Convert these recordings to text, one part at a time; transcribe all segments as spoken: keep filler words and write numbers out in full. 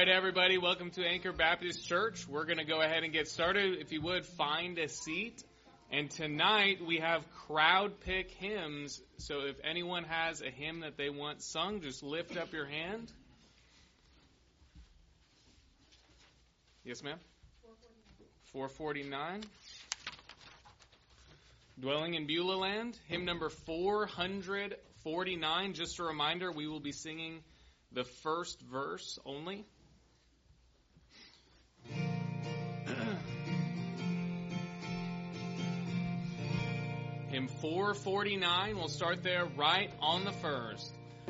right, everybody, welcome to Anchor Baptist Church. We're going to go ahead and get started. If you would, find a seat. And tonight we have crowd pick hymns. So if anyone has a hymn that they want sung, just lift up your hand. Yes, ma'am? four forty-nine. Dwelling in Beulah Land, hymn number four forty-nine. Just a reminder, we will be singing the first verse only. Hymn four forty-nine, we'll start there right on the first.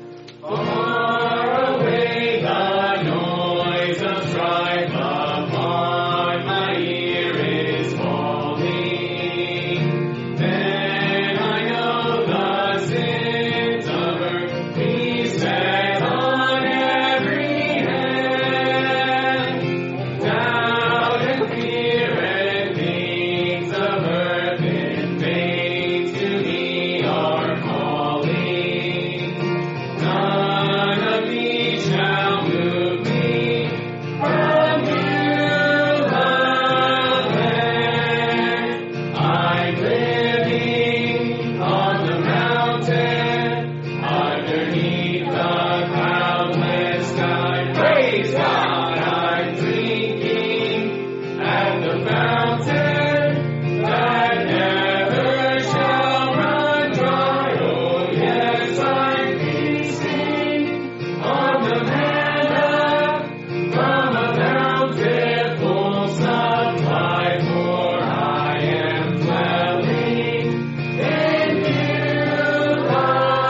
Far away the noise of strife upon my ear is falling. Then I know the sins of earth beset on every hand. Doubt and fear and things of earth in vain to me are calling. None of these shall move me from you, land. I'm living on the mountain, underneath the cloudless sky. Praise God, I'm drinking at the fountain that never shall run dry. Oh yes, I'm feasting on the manna from a bountiful supply, for I am dwelling in Beulah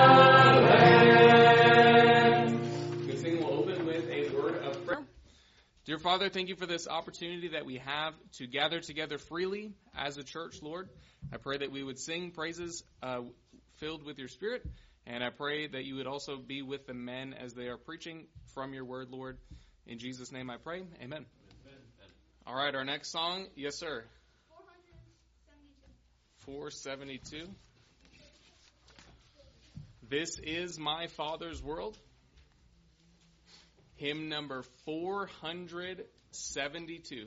land. Good thing we'll open with a word of prayer. Dear Father, thank you for this opportunity that we have to gather together freely as a church, Lord. I pray that we would sing praises uh, filled with your Spirit, and I pray that you would also be with the men as they are preaching from your word, Lord. In Jesus' name I pray. Amen. All right, our next song. Yes, sir. four seventy-two. This is my Father's world. Hymn number four seventy-two.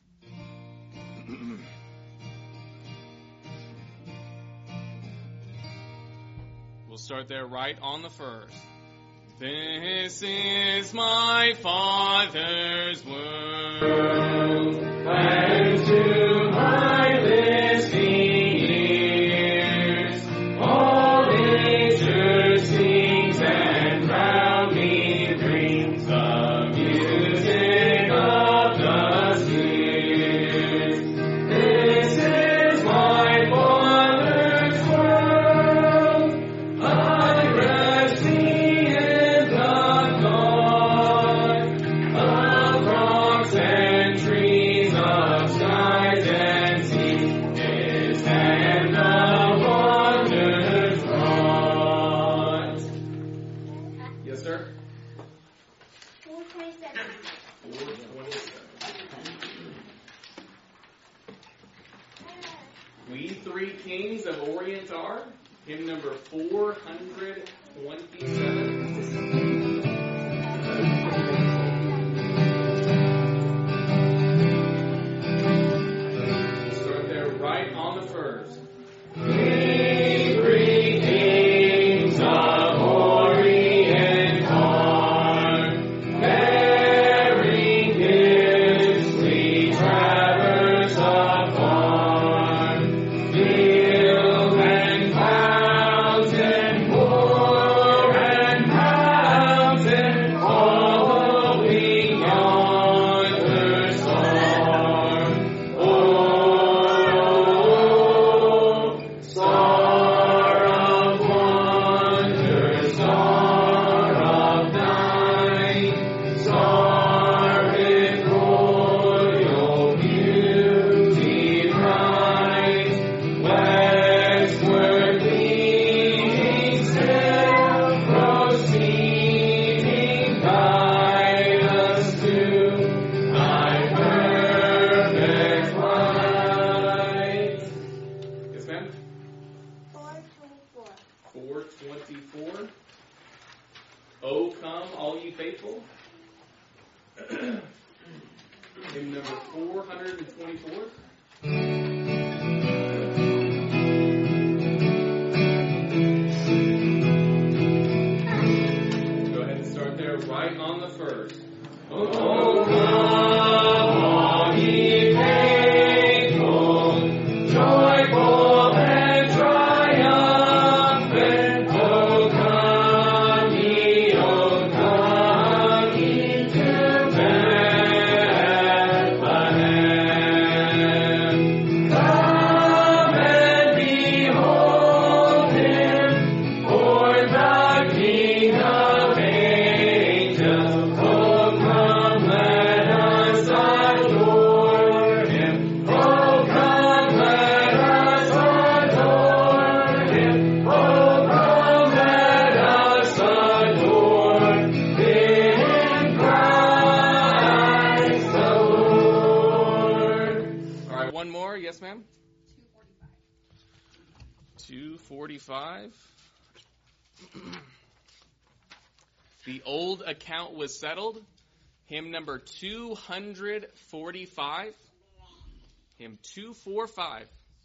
We'll start there right on the first. This is my Father's world, and to my listening ears, all nature sings and round me brings the music of the spheres. This is my Father's world, I rest me in the dawn of rocks and trees, of skies and seas. His hand of wonders wrought. Yes, sir. four twenty-seven. four twenty-seven. We Three Kings of Orient are. Hymn number four twenty-seven. We'll start there right on the first. We three kings of Orient are, bearing gifts we traverse afar. Hill and mountain, moor and mountain, following yonder star. Oh, star of wonder, star of night, star with royal beauty bright, westward leading still, proceeding, guide us to thy perfect light. Yes, ma'am? four twenty-four. four twenty-four. O come, all ye faithful. Hymn number four hundred twenty-four. Go ahead and start there right on the first. Oh, come on, ye faithful, joyful and triumphant. Oh, come ye, oh, come ye to Bethlehem. Come and behold him, born the King of angels. Oh, come, let us adore him. Oh, come, let us adore him. Oh, come, let us adore in Christ the Lord. All right, one more. Yes, ma'am? two forty-five. The old account was settled. Hymn number two forty-five. Hymn two forty-five.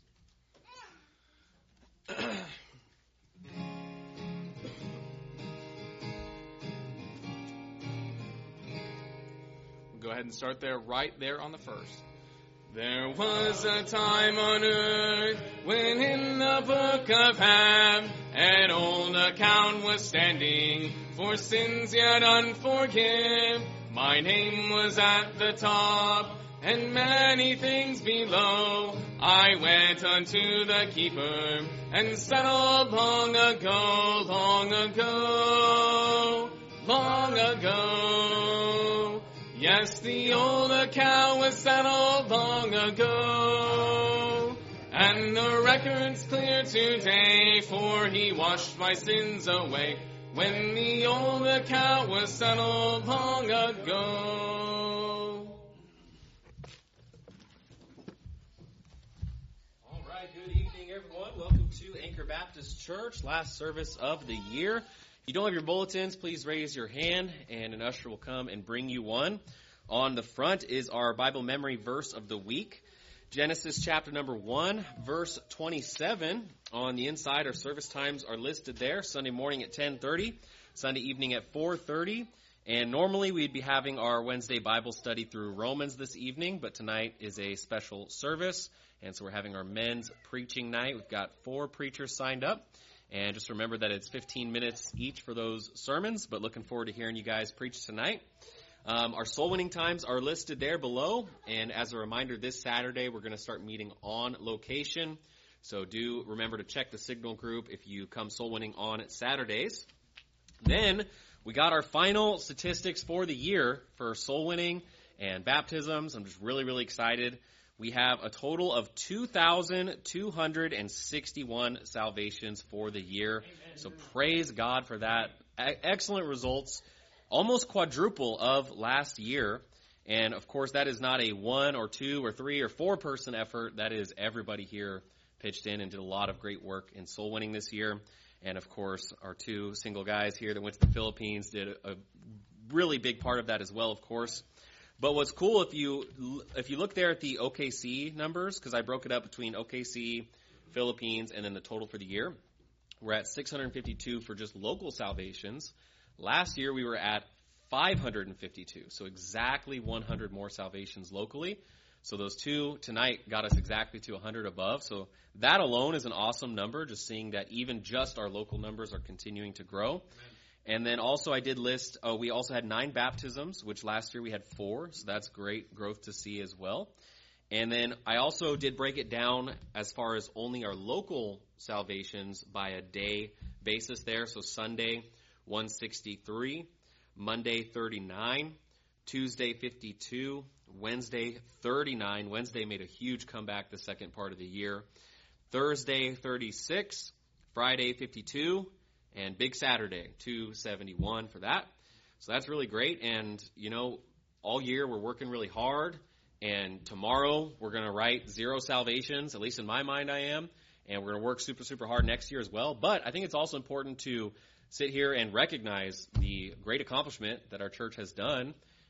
We'll go ahead and start there, right there on the first. There was a time on earth when in the book of Ham an old account was standing for sins yet unforgiven. My name was at the top and many things below. I went unto the keeper and settled long ago, long ago, long ago. Yes, the old account was settled long ago, and the record's clear today, for he washed my sins away when the old account was settled long ago. All right, good evening, everyone. Welcome to Anchor Baptist Church, last service of the year. If you don't have your bulletins, please raise your hand, and an usher will come and bring you one. On the front is our Bible memory verse of the week, Genesis chapter number one, verse twenty-seven. On the inside, our service times are listed there. Sunday morning at ten thirty, Sunday evening at four thirty. And normally we'd be having our Wednesday Bible study through Romans this evening, but tonight is a special service, and so we're having our men's preaching night. We've got four preachers signed up. And just remember that it's fifteen minutes each for those sermons, but looking forward to hearing you guys preach tonight. Um, our soul winning times are listed there below. And as a reminder, this Saturday we're going to start meeting on location. So do remember to check the Signal group if you come soul winning on Saturdays. Then we got our final statistics for the year for soul winning and baptisms. I'm just really, really excited. We have a total of two thousand two hundred sixty-one salvations for the year. Amen. So praise God for that. E- excellent results. Almost quadruple of last year. And of course, that is not a one or two or three or four person effort. That is everybody here pitched in and did a lot of great work in soul winning this year. And of course, our two single guys here that went to the Philippines did a, a really big part of that as well, of course. But what's cool, if you if you look there at the O K C numbers, because I broke it up between O K C, Philippines, and then the total for the year, we're at six hundred fifty-two for just local salvations. Last year, we were at five hundred fifty-two, so exactly one hundred more salvations locally. So those two tonight got us exactly to one hundred above. So that alone is an awesome number, just seeing that even just our local numbers are continuing to grow. Amen. And then also I did list, uh, we also had nine baptisms, which last year we had four, so that's great growth to see as well. And then I also did break it down as far as only our local salvations by a day basis there. So Sunday, one sixty-three, Monday, thirty-nine, Tuesday, fifty-two, Wednesday, thirty-nine. Wednesday made a huge comeback the second part of the year. Thursday, thirty-six, Friday, fifty-two, and Big Saturday, two seventy-one for that. So that's really great. And, you know, all year we're working really hard. And tomorrow we're going to write zero salvations, at least in my mind I am. And we're going to work super, super hard next year as well. But I think it's also important to sit here and recognize the great accomplishment that our church has done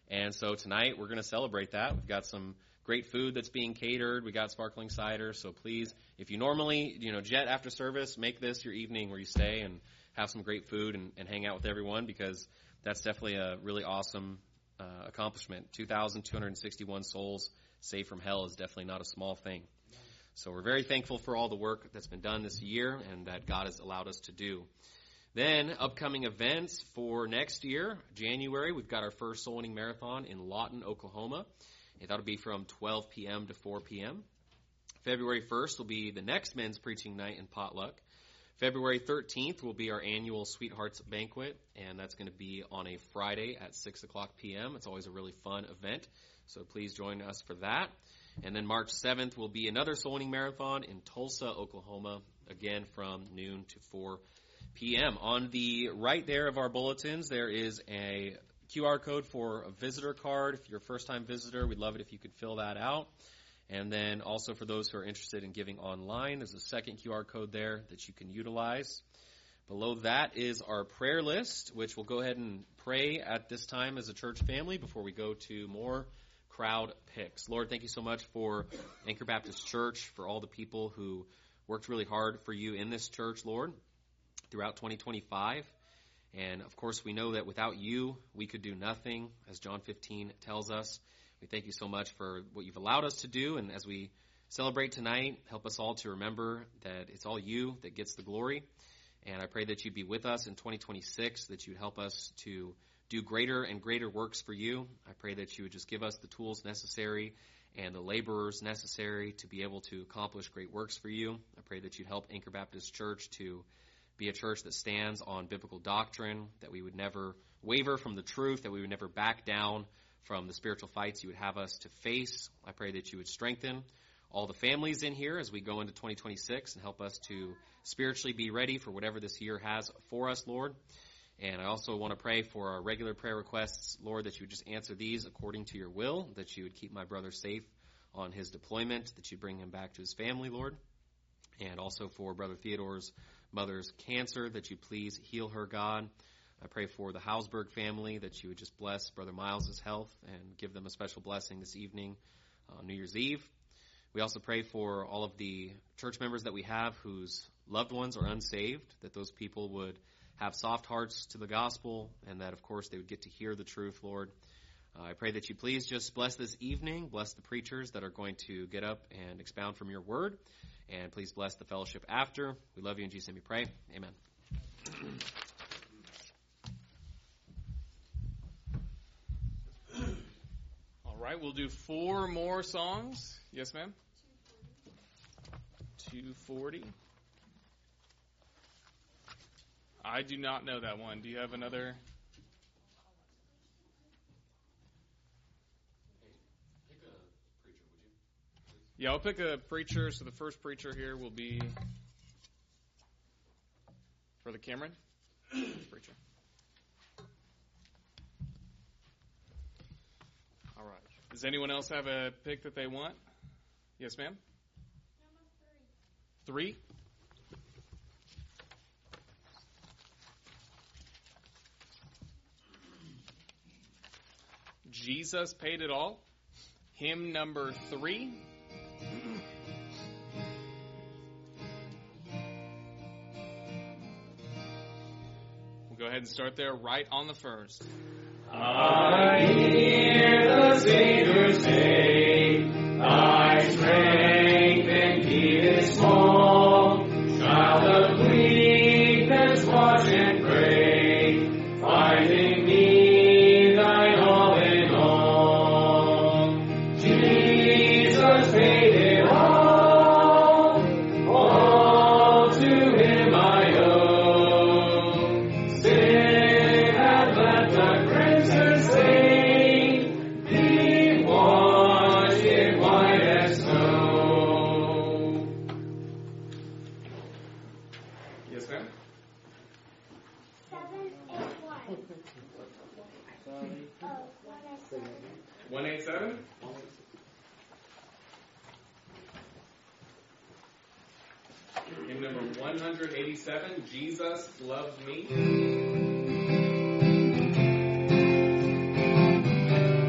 And so tonight we're going to celebrate that. We've got some great food that's being catered. We got sparkling cider. So please, if you normally, you know, jet after service, make this your evening where you stay and have some great food and, and hang out with everyone, because that's definitely a really awesome uh, accomplishment. two thousand two hundred sixty-one souls saved from hell is definitely not a small thing. So we're very thankful for all the work that's been done this year and that God has allowed us to do. Then upcoming events for next year, January, we've got our first Soul Winning Marathon in Lawton, Oklahoma. And that'll be from twelve p.m. to four p.m. February first will be the next men's preaching night and potluck. February thirteenth will be our annual Sweethearts Banquet, and that's going to be on a Friday at six o'clock p.m. It's always a really fun event, so please join us for that. And then March seventh will be another Soul Winning Marathon in Tulsa, Oklahoma, again from noon to four p.m. On the right there of our bulletins, there is a Q R code for a visitor card. If you're a first-time visitor, we'd love it if you could fill that out. And then also for those who are interested in giving online, there's a second Q R code there that you can utilize. Below that is our prayer list, which we'll go ahead and pray at this time as a church family before we go to more crowd picks. Lord, thank you so much for Anchor Baptist Church, for all the people who worked really hard for you in this church, Lord, throughout twenty twenty-five. And, of course, we know that without you, we could do nothing, as John fifteen tells us. We thank you so much for what you've allowed us to do. And as we celebrate tonight, help us all to remember that it's all you that gets the glory. And I pray that you'd be with us in twenty twenty-six, that you'd help us to do greater and greater works for you. I pray that you would just give us the tools necessary and the laborers necessary to be able to accomplish great works for you. I pray that you'd help Anchor Baptist Church to be a church that stands on biblical doctrine, that we would never waver from the truth, that we would never back down from the spiritual fights you would have us to face. I pray that you would strengthen all the families in here as we go into twenty twenty-six and help us to spiritually be ready for whatever this year has for us, Lord. And I also want to pray for our regular prayer requests, Lord, that you would just answer these according to your will, that you would keep my brother safe on his deployment, that you bring him back to his family, Lord. And also for Brother Theodore's mother's cancer, that you please heal her, God. I pray for the Hausberg family, that you would just bless Brother Miles' health and give them a special blessing this evening on New Year's Eve. We also pray for all of the church members that we have whose loved ones are unsaved, that those people would have soft hearts to the gospel, and that, of course, they would get to hear the truth, Lord. Uh, I pray that you please just bless this evening, bless the preachers that are going to get up and expound from your word, and please bless the fellowship after. We love you. In Jesus' name we pray. Amen. All right, we'll do four more songs. Yes, ma'am? two forty. I do not know that one. Do you have another? Pick a preacher, would you? Yeah, I'll pick a preacher. So the first preacher here will be Brother Cameron. Preacher. All right. Does anyone else have a pick that they want? Yes, ma'am? Number Three? Jesus Paid It All. Hymn number three. We'll go ahead and start there right on the first. I hear the Savior say, thy strength indeed is small. Child of weakness, watch and pray, finding me thine all in all. Jesus paid it all, all to him I owe. Sin hath left a crimson stain, be washed in white as snow. Yes, ma'am? seven eight one. Oh, one eight seven. one eighty-seven? Hymn number one eighty-seven, Jesus Loved Me.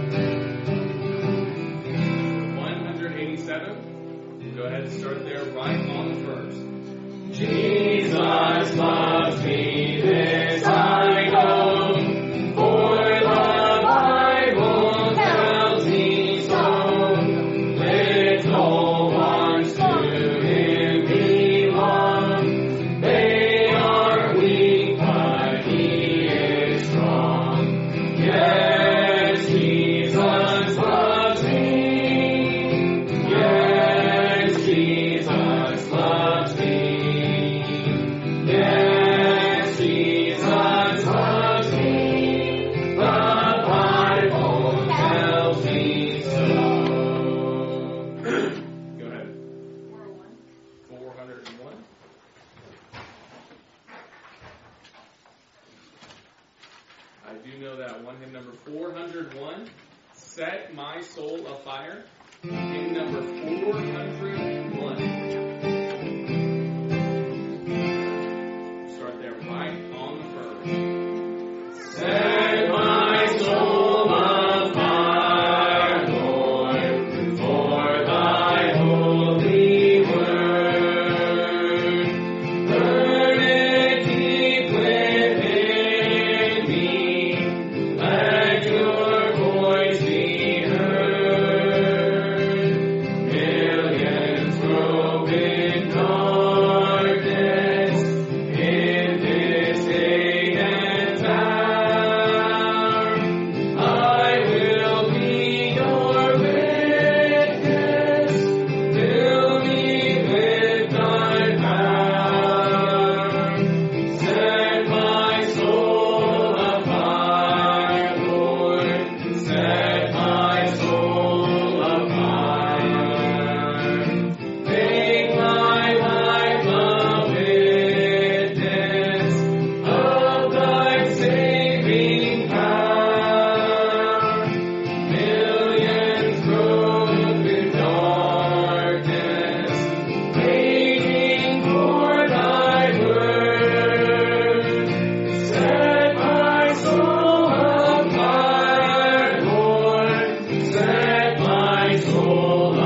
I do know that one. Hymn number four hundred one, Set My Soul Afire. Hymn number four hundred one. Start there right on the first. Set my soul afire, Lord, for thy holy word. Burn it deep within me. Let your voice be heard. Millions grope in darkness in this day and hour. I will be your witness. Fill me with thy power. Set my soul afire, Lord. Set my soul afire. Make my life a witness of thy saving power. Millions grope in darkness, waiting for thy word. Set my soul afire, Lord. Set my soul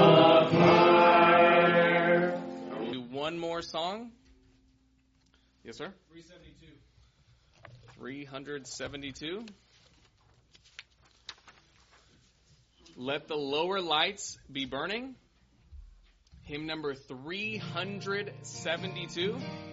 afire. We'll do one more song. Yes, sir? three seventy-two. three seventy-two. Let the lower lights be burning. Hymn number three seventy-two.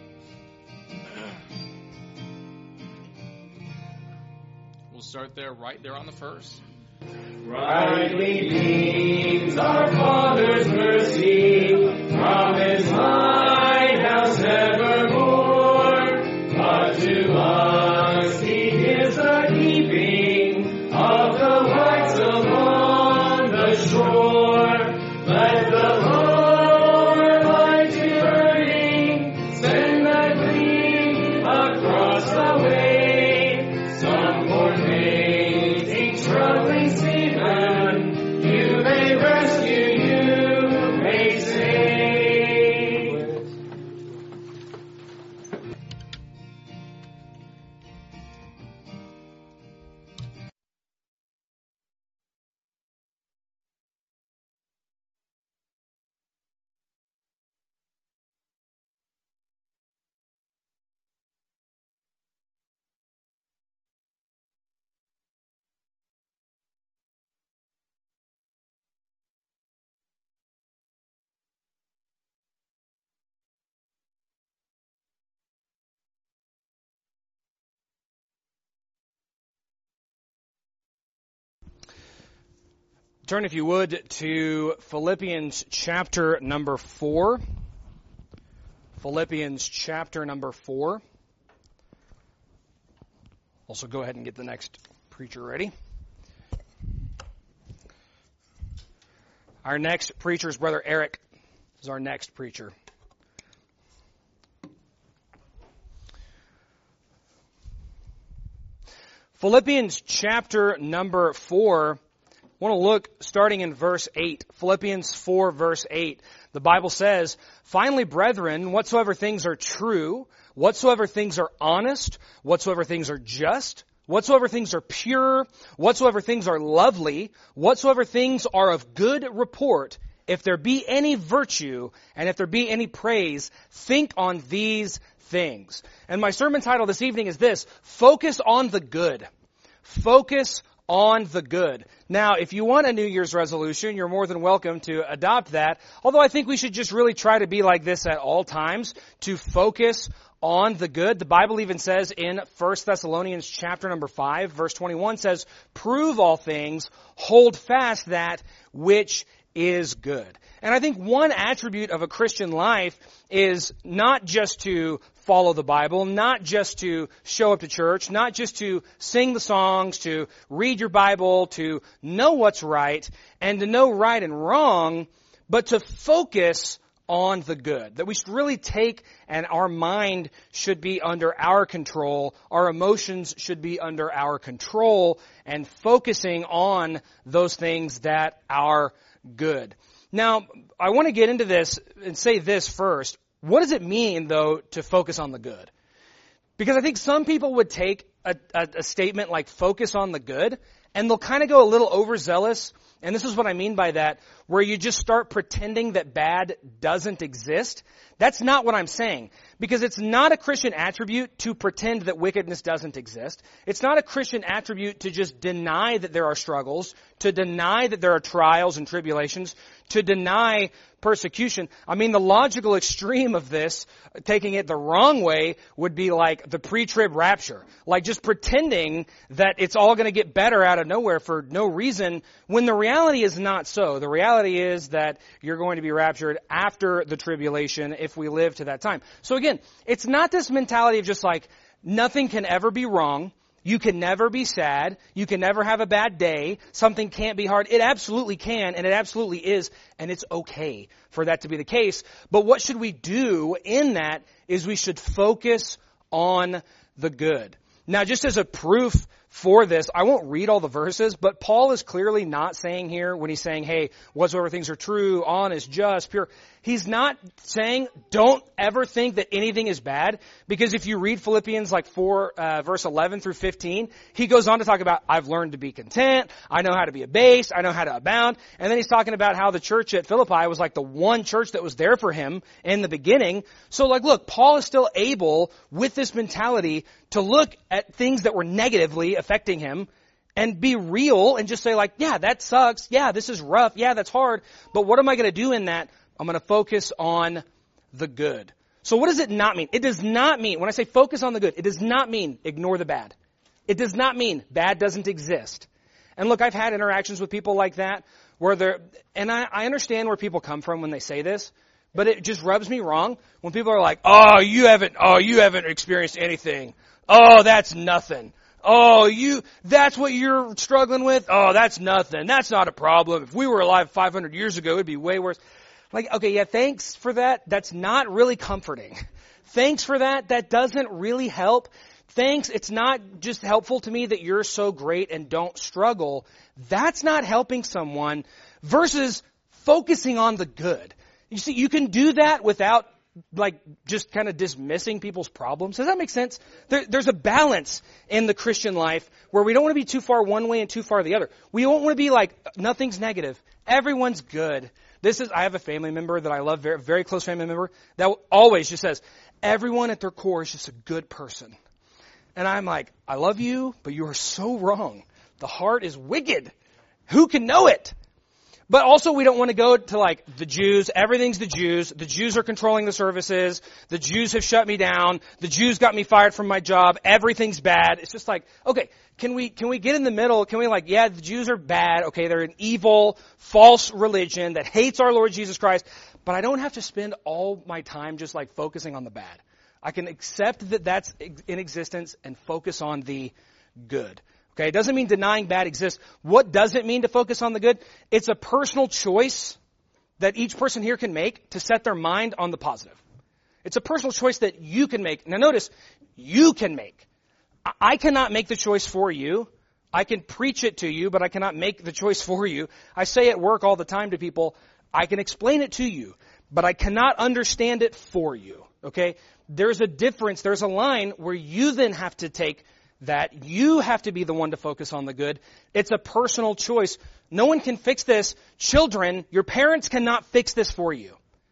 We'll start there, right there on the first. Brightly beams our Father's mercy from His lighthouse evermore. But to us He gives the keeping of the lights along the shore. Let the lower lights be burning, send the gleam across the way. Some poor fainting, struggling seaman, you may rescue, you may save. Turn, if you would, to Philippians chapter number four. Philippians chapter number four. Also, go ahead and get the next preacher ready. Our next preacher is Brother Eric. Is our next preacher. Philippians chapter number four. I want to look starting in verse eight. Philippians four, verse eight. The Bible says, "Finally, brethren, whatsoever things are true, whatsoever things are honest, whatsoever things are just, whatsoever things are pure, whatsoever things are lovely, whatsoever things are of good report, if there be any virtue, and if there be any praise, think on these things." And my sermon title this evening is this: Focus on the good. Focus on the good. Now, if you want a New Year's resolution, you're more than welcome to adopt that. Although I think we should just really try to be like this at all times, to focus on the good. The Bible even says in First Thessalonians chapter number five, verse twenty-one says, "Prove all things, hold fast that which is good." And I think one attribute of a Christian life is not just to follow the Bible, not just to show up to church, not just to sing the songs, to read your Bible, to know what's right, and to know right and wrong, but to focus on the good. That we should really take, and our mind should be under our control. Our emotions should be under our control, and focusing on those things that are good. Now, I want to get into this and say this first. What does it mean, though, to focus on the good? Because I think some people would take a, a, a statement like focus on the good, and they'll kind of go a little overzealous. And this is what I mean by that, where you just start pretending that bad doesn't exist. That's not what I'm saying. Because it's not a Christian attribute to pretend that wickedness doesn't exist. It's not a Christian attribute to just deny that there are struggles, to deny that there are trials and tribulations, to deny persecution. I mean, the logical extreme of this, taking it the wrong way, would be like the pre-trib rapture. Like just pretending that it's all going to get better out of nowhere for no reason, when the reality is not so. The reality is that you're going to be raptured after the tribulation if we live to that time. So again, it's not this mentality of just like, nothing can ever be wrong. You can never be sad. You can never have a bad day. Something can't be hard. It absolutely can, and it absolutely is, and it's okay for that to be the case. But what should we do in that is we should focus on the good. Now, just as a proof for this, I won't read all the verses, but Paul is clearly not saying here when he's saying, hey, whatsoever things are true, honest, just, pure. He's not saying don't ever think that anything is bad, because if you read Philippians like four, uh, verse eleven through fifteen, he goes on to talk about, I've learned to be content, I know how to be abased, I know how to abound, and then he's talking about how the church at Philippi was like the one church that was there for him in the beginning. So like, look, Paul is still able, with this mentality, to look at things that were negatively affecting him and be real and just say like, yeah, that sucks. Yeah, this is rough. Yeah, that's hard. But what am I going to do in that? I'm going to focus on the good. So what does it not mean? It does not mean, when I say focus on the good, it does not mean ignore the bad. It does not mean bad doesn't exist. And look, I've had interactions with people like that where they're, and I, I understand where people come from when they say this, but it just rubs me wrong when people are like, oh, you haven't, oh, you haven't experienced anything. Oh, that's nothing. Oh, you, that's what you're struggling with? Oh, that's nothing. That's not a problem. If we were alive five hundred years ago, it'd be way worse. Like, okay, yeah, thanks for that. That's not really comforting. Thanks for that. That doesn't really help. Thanks. It's not just helpful to me that you're so great and don't struggle. That's not helping someone versus focusing on the good. You see, you can do that without like just kind of dismissing people's problems. Does that make sense? There, there's a balance in the Christian life where we don't want to be too far one way and too far the other. We don't want to be like, nothing's negative. Everyone's good. This is, I have a family member that I love, very, very close family member, that always just says, everyone at their core is just a good person. And I'm like, I love you, but you are so wrong. The heart is wicked. Who can know it? But also we don't want to go to like the Jews. Everything's the Jews. The Jews are controlling the services. The Jews have shut me down. The Jews got me fired from my job. Everything's bad. It's just like, okay, can we, can we get in the middle? Can we like, yeah, the Jews are bad. Okay, they're an evil, false religion that hates our Lord Jesus Christ. But I don't have to spend all my time just like focusing on the bad. I can accept that that's in existence and focus on the good. Okay, it doesn't mean denying bad exists. What does it mean to focus on the good? It's a personal choice that each person here can make to set their mind on the positive. It's a personal choice that you can make. Now notice, you can make. I cannot make the choice for you. I can preach it to you, but I cannot make the choice for you. I say at work all the time to people, I can explain it to you, but I cannot understand it for you. Okay? There's a difference. There's a line where you then have to take that. You have to be the one to focus on the good. It's a personal choice. No one can fix this. Children, your parents cannot fix this for you.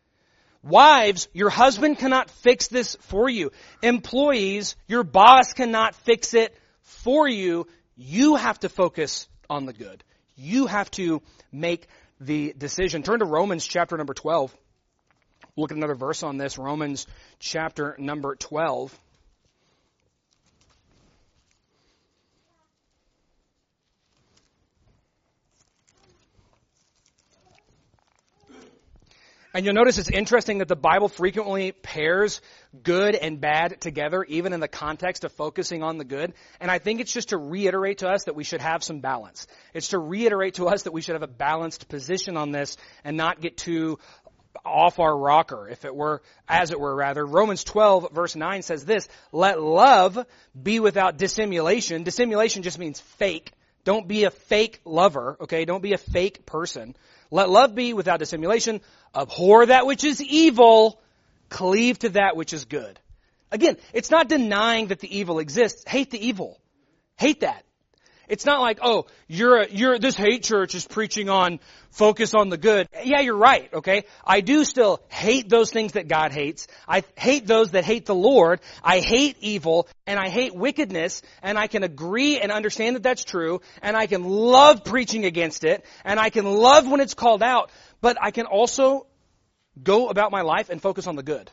Wives, your husband cannot fix this for you. Employees, your boss cannot fix it for you. You have to focus on the good. You have to make the decision. Turn to Romans chapter number twelve. Look at another verse on this. Romans chapter number twelve. And you'll notice it's interesting that the Bible frequently pairs good and bad together, even in the context of focusing on the good. And I think it's just to reiterate to us that we should have some balance. It's to reiterate to us that we should have a balanced position on this and not get too off our rocker, if it were, as it were rather. Romans twelve verse nine says this, let love be without dissimulation. Dissimulation just means fake. Don't be a fake lover, okay? Don't be a fake person. Let love be without dissimulation. Abhor that which is evil. Cleave to that which is good. Again, it's not denying that the evil exists. Hate the evil. Hate that. It's not like, oh, you're a, you're this hate church is preaching on focus on the good. Yeah, you're right, okay? I do still hate those things that God hates. I hate those that hate the Lord. I hate evil and I hate wickedness, and I can agree and understand that that's true, and I can love preaching against it, and I can love when it's called out, but I can also go about my life and focus on the good.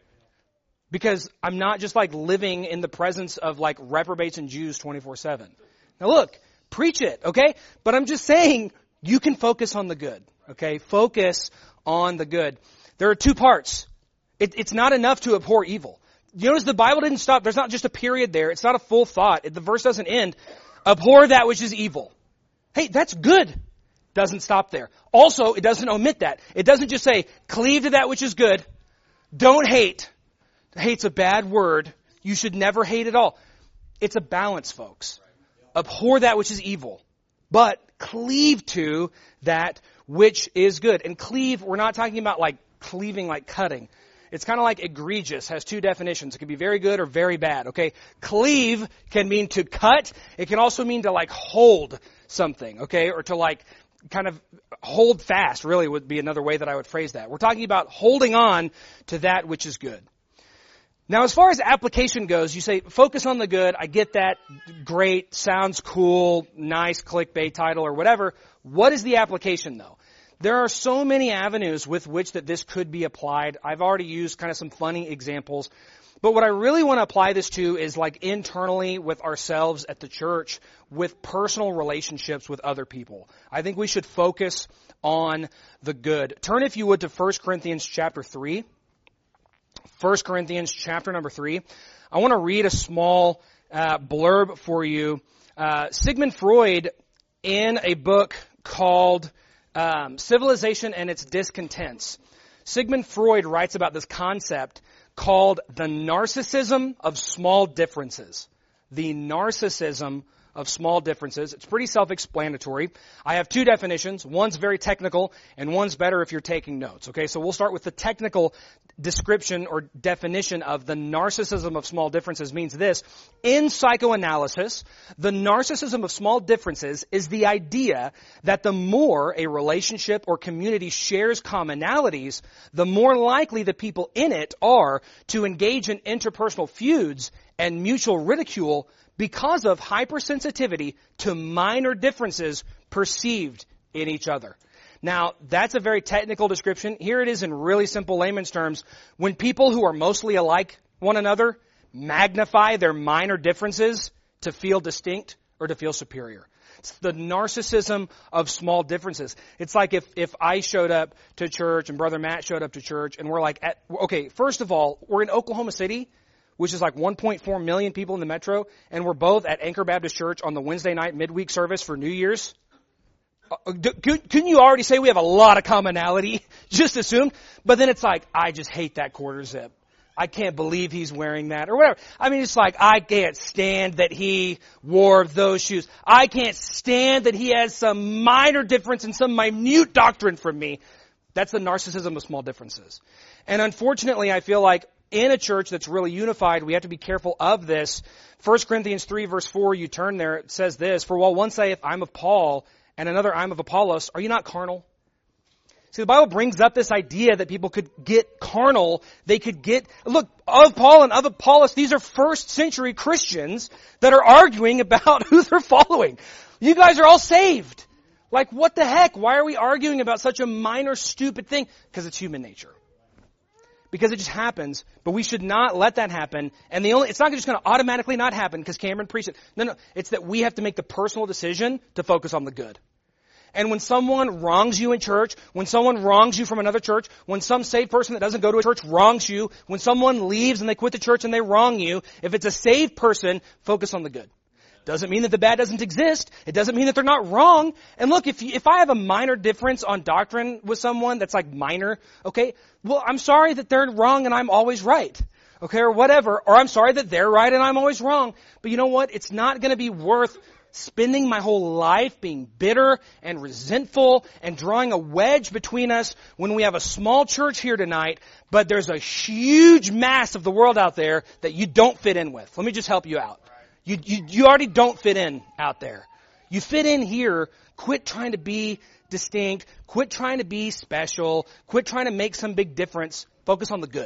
Because I'm not just like living in the presence of like reprobates and Jews twenty-four seven. Now look, preach it, okay? But I'm just saying, you can focus on the good, okay? Focus on the good. There are two parts. It, it's not enough to abhor evil. You notice the Bible didn't stop. There's not just a period there. It's not a full thought. The verse doesn't end. Abhor that which is evil. Hey, that's good. Doesn't stop there. Also, it doesn't omit that. It doesn't just say, cleave to that which is good. Don't hate. Hate's a bad word. You should never hate at all. It's a balance, folks. Abhor that which is evil, but cleave to that which is good. And cleave, we're not talking about like cleaving like cutting. It's kind of like egregious, has two definitions. It can be very good or very bad, okay? Cleave can mean to cut. It can also mean to like hold something, okay? Or to like kind of hold fast, really would be another way that I would phrase that. We're talking about holding on to that which is good. Now, as far as application goes, you say, focus on the good. I get that. Great. Sounds cool. Nice clickbait title or whatever. What is the application, though? There are so many avenues with which that this could be applied. I've already used kind of some funny examples. But what I really want to apply this to is like internally with ourselves at the church, with personal relationships with other people. I think we should focus on the good. Turn, if you would, to First Corinthians chapter three. First Corinthians chapter number three. I want to read a small uh, blurb for you. Uh, Sigmund Freud, in a book called um, Civilization and Its Discontents, Sigmund Freud writes about this concept called the narcissism of small differences. The narcissism of small differences. It's pretty self-explanatory. I have two definitions. One's very technical, and one's better if you're taking notes. Okay, so we'll start with the technical description or definition of the narcissism of small differences. Means this: in psychoanalysis, the narcissism of small differences is the idea that the more a relationship or community shares commonalities, the more likely the people in it are to engage in interpersonal feuds and mutual ridicule because of hypersensitivity to minor differences perceived in each other. Now, that's a very technical description. Here it is in really simple layman's terms. When people who are mostly alike one another magnify their minor differences to feel distinct or to feel superior. It's the narcissism of small differences. It's like if, if I showed up to church and Brother Matt showed up to church and we're like, at, okay, first of all, we're in Oklahoma City, which is like one point four million people in the metro, and we're both at Anchor Baptist Church on the Wednesday night midweek service for New Year's. Uh, couldn't you already say we have a lot of commonality? Just assumed. But then it's like, I just hate that quarter zip. I can't believe he's wearing that, or whatever. I mean, it's like, I can't stand that he wore those shoes. I can't stand that he has some minor difference in some minute doctrine from me. That's the narcissism of small differences. And unfortunately, I feel like in a church that's really unified, we have to be careful of this. First Corinthians three verse four, you turn there, it says this: for while one saith, I'm of Paul, and another, I'm of Apollos, are you not carnal? See, the Bible brings up this idea that people could get carnal. They could get, look, of Paul and of Apollos, these are first century Christians that are arguing about who they're following. You guys are all saved. Like, what the heck? Why are we arguing about such a minor, stupid thing? Because it's human nature. Because it just happens, but we should not let that happen. And the only, it's not just going to automatically not happen because Cameron preached it. No, no, it's that we have to make the personal decision to focus on the good. And when someone wrongs you in church, when someone wrongs you from another church, when some saved person that doesn't go to a church wrongs you, when someone leaves and they quit the church and they wrong you, if it's a saved person, focus on the good. Doesn't mean that the bad doesn't exist. It doesn't mean that they're not wrong. And look, if you, if I have a minor difference on doctrine with someone that's like minor, okay, well, I'm sorry that they're wrong and I'm always right. Okay, or whatever. Or I'm sorry that they're right and I'm always wrong. But you know what? It's not going to be worth spending my whole life being bitter and resentful and drawing a wedge between us when we have a small church here tonight, but there's a huge mass of the world out there that you don't fit in with. Let me just help you out. You, you, you already don't fit in out there. You fit in here. Quit trying to be distinct. Quit trying to be special. Quit trying to make some big difference. Focus on the good.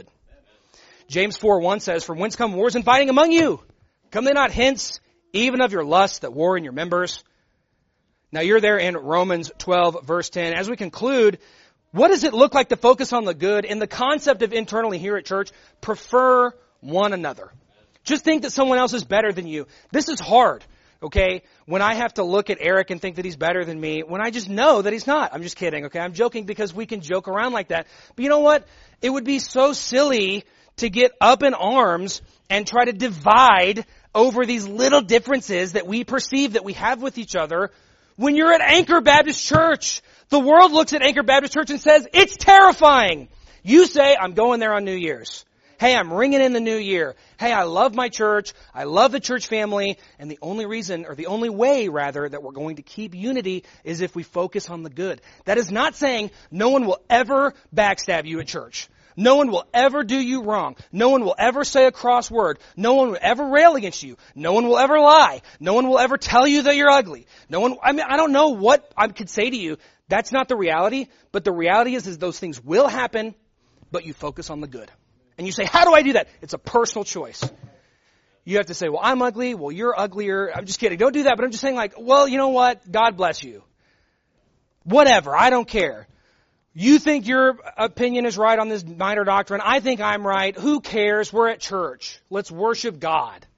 James four one says, "From whence come wars and fighting among you? Come they not hence, even of your lusts that war in your members?" Now you're there in Romans twelve, verse ten. As we conclude, what does it look like to focus on the good? In the concept of internally here at church, prefer one another. Just think that someone else is better than you. This is hard, okay? When I have to look at Eric and think that he's better than me, when I just know that he's not. I'm just kidding, okay? I'm joking because we can joke around like that. But you know what? It would be so silly to get up in arms and try to divide over these little differences that we perceive that we have with each other. When you're at Anchor Baptist Church, the world looks at Anchor Baptist Church and says, it's terrifying. You say, I'm going there on New Year's. Hey, I'm ringing in the new year. Hey, I love my church. I love the church family. And the only reason, or the only way, rather, that we're going to keep unity is if we focus on the good. That is not saying no one will ever backstab you at church. No one will ever do you wrong. No one will ever say a cross word. No one will ever rail against you. No one will ever lie. No one will ever tell you that you're ugly. No one, I mean, I don't know what I could say to you. That's not the reality. But the reality is, is those things will happen, but you focus on the good. And you say, how do I do that? It's a personal choice. You have to say, well, I'm ugly. Well, you're uglier. I'm just kidding. Don't do that. But I'm just saying like, well, you know what? God bless you. Whatever. I don't care. You think your opinion is right on this minor doctrine. I think I'm right. Who cares? We're at church. Let's worship God.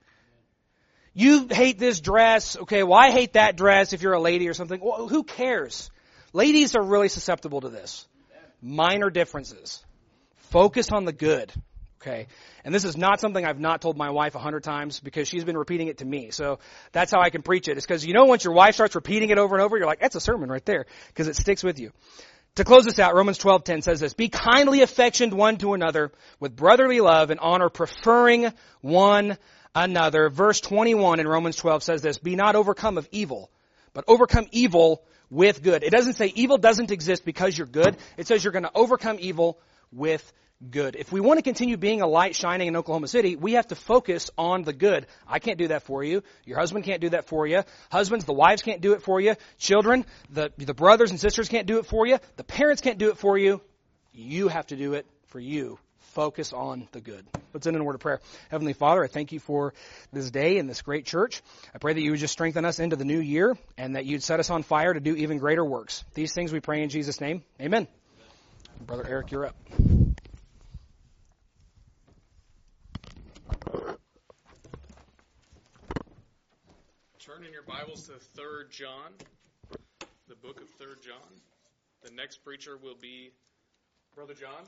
You hate this dress. Okay, well, I hate that dress if you're a lady or something. Well, who cares? Ladies are really susceptible to this. Minor differences. Focus on the good. Okay. And this is not something I've not told my wife a hundred times because she's been repeating it to me. So that's how I can preach it. It's because, you know, once your wife starts repeating it over and over, you're like, that's a sermon right there because it sticks with you. To close this out, Romans twelve ten says this, "Be kindly affectioned one to another with brotherly love and honor, preferring one another." Verse twenty-one in Romans twelve says this, "Be not overcome of evil, but overcome evil with good." It doesn't say evil doesn't exist because you're good. It says you're going to overcome evil with good. If we want to continue being a light shining in Oklahoma City, we have to focus on the good. I can't do that for you. Your husband can't do that for you. Husbands, the wives can't do it for you. Children, the, the brothers and sisters can't do it for you. The parents can't do it for you. You have to do it for you. Focus on the good. Let's end in a word of prayer. Heavenly Father, I thank you for this day and this great church. I pray that you would just strengthen us into the new year and that you'd set us on fire to do even greater works. These things we pray in Jesus' name. Amen. Brother Eric, you're up. Turn in your Bibles to Third John, the book of Third John. The next preacher will be Brother John.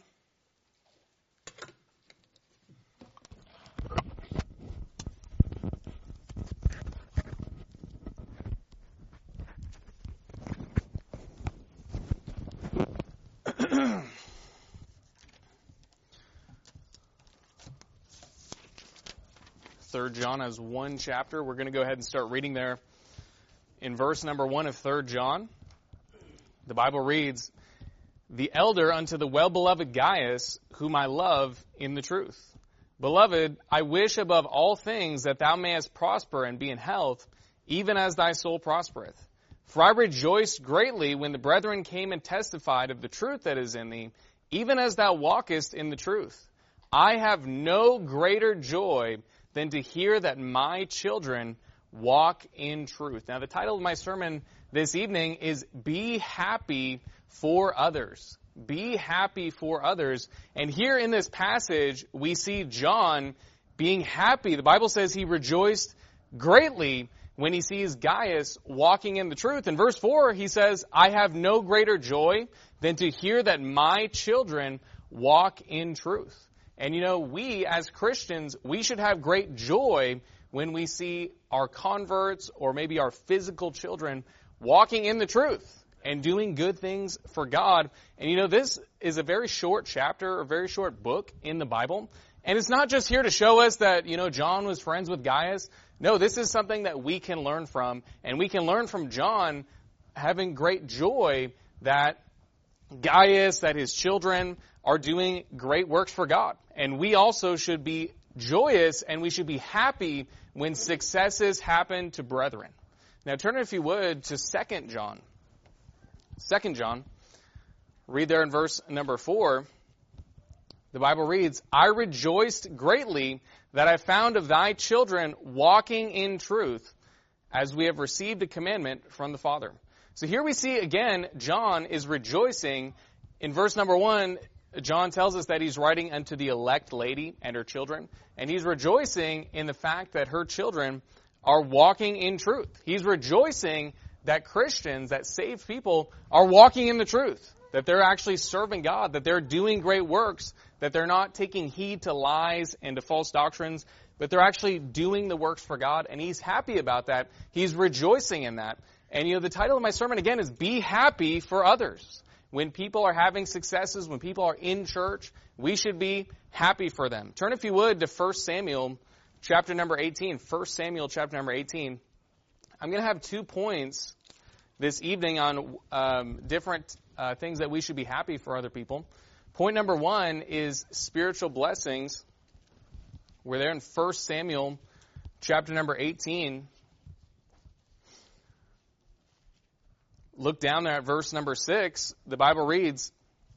Third John has one chapter. We're going to go ahead and start reading there in verse number one of Third John. The Bible reads, "The elder unto the well-beloved Gaius, whom I love in the truth. Beloved, I wish above all things that thou mayest prosper and be in health, even as thy soul prospereth. For I rejoiced greatly when the brethren came and testified of the truth that is in thee, even as thou walkest in the truth. I have no greater joy than to hear that my children walk in truth." Now, the title of my sermon this evening is Be Happy for Others. Be happy for others. And here in this passage, we see John being happy. The Bible says he rejoiced greatly when he sees Gaius walking in the truth. In verse four, he says, "I have no greater joy than to hear that my children walk in truth." And you know, we as Christians, we should have great joy when we see our converts or maybe our physical children walking in the truth and doing good things for God. And you know, this is a very short chapter, a very short book in the Bible. And it's not just here to show us that, you know, John was friends with Gaius. No, this is something that we can learn from. And we can learn from John having great joy that Gaius, that his children are doing great works for God. And we also should be joyous and we should be happy when successes happen to brethren. Now turn, if you would, to Second John. Second John. Read there in verse number four. The Bible reads, I rejoiced greatly that I found of thy children walking in truth, as we have received a commandment from the Father. So here we see again, John is rejoicing. In verse number one, John tells us that he's writing unto the elect lady and her children. And he's rejoicing in the fact that her children are walking in truth. He's rejoicing that Christians, that saved people, are walking in the truth. That they're actually serving God, that they're doing great works, that they're not taking heed to lies and to false doctrines, but they're actually doing the works for God, and he's happy about that. He's rejoicing in that. And you know, the title of my sermon again is Be Happy for Others. When people are having successes, when people are in church, we should be happy for them. Turn, if you would, to First Samuel chapter number eighteen. First Samuel chapter number eighteen. I'm going to have two points this evening on um, different uh, things that we should be happy for other people. Point number one is spiritual blessings. We're there in First Samuel chapter number eighteen. Look down there at verse number six. The Bible reads,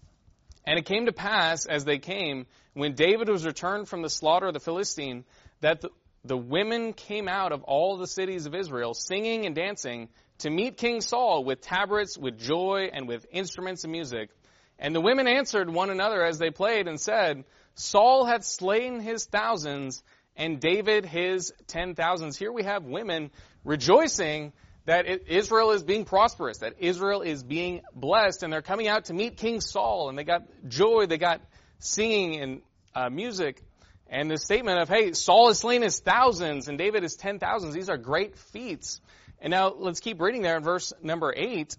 And it came to pass, as they came, when David was returned from the slaughter of the Philistine, that the, the women came out of all the cities of Israel, singing and dancing, to meet King Saul with tabrets, with joy, and with instruments of music. And the women answered one another as they played, and said, Saul hath slain his thousands, and David his ten thousands. Here we have women rejoicing that Israel is being prosperous, that Israel is being blessed, and they're coming out to meet King Saul, and they got joy, they got singing and uh, music, and the statement of, hey, Saul has slain his thousands, and David his ten thousands. These are great feats. And now let's keep reading there in verse number eight.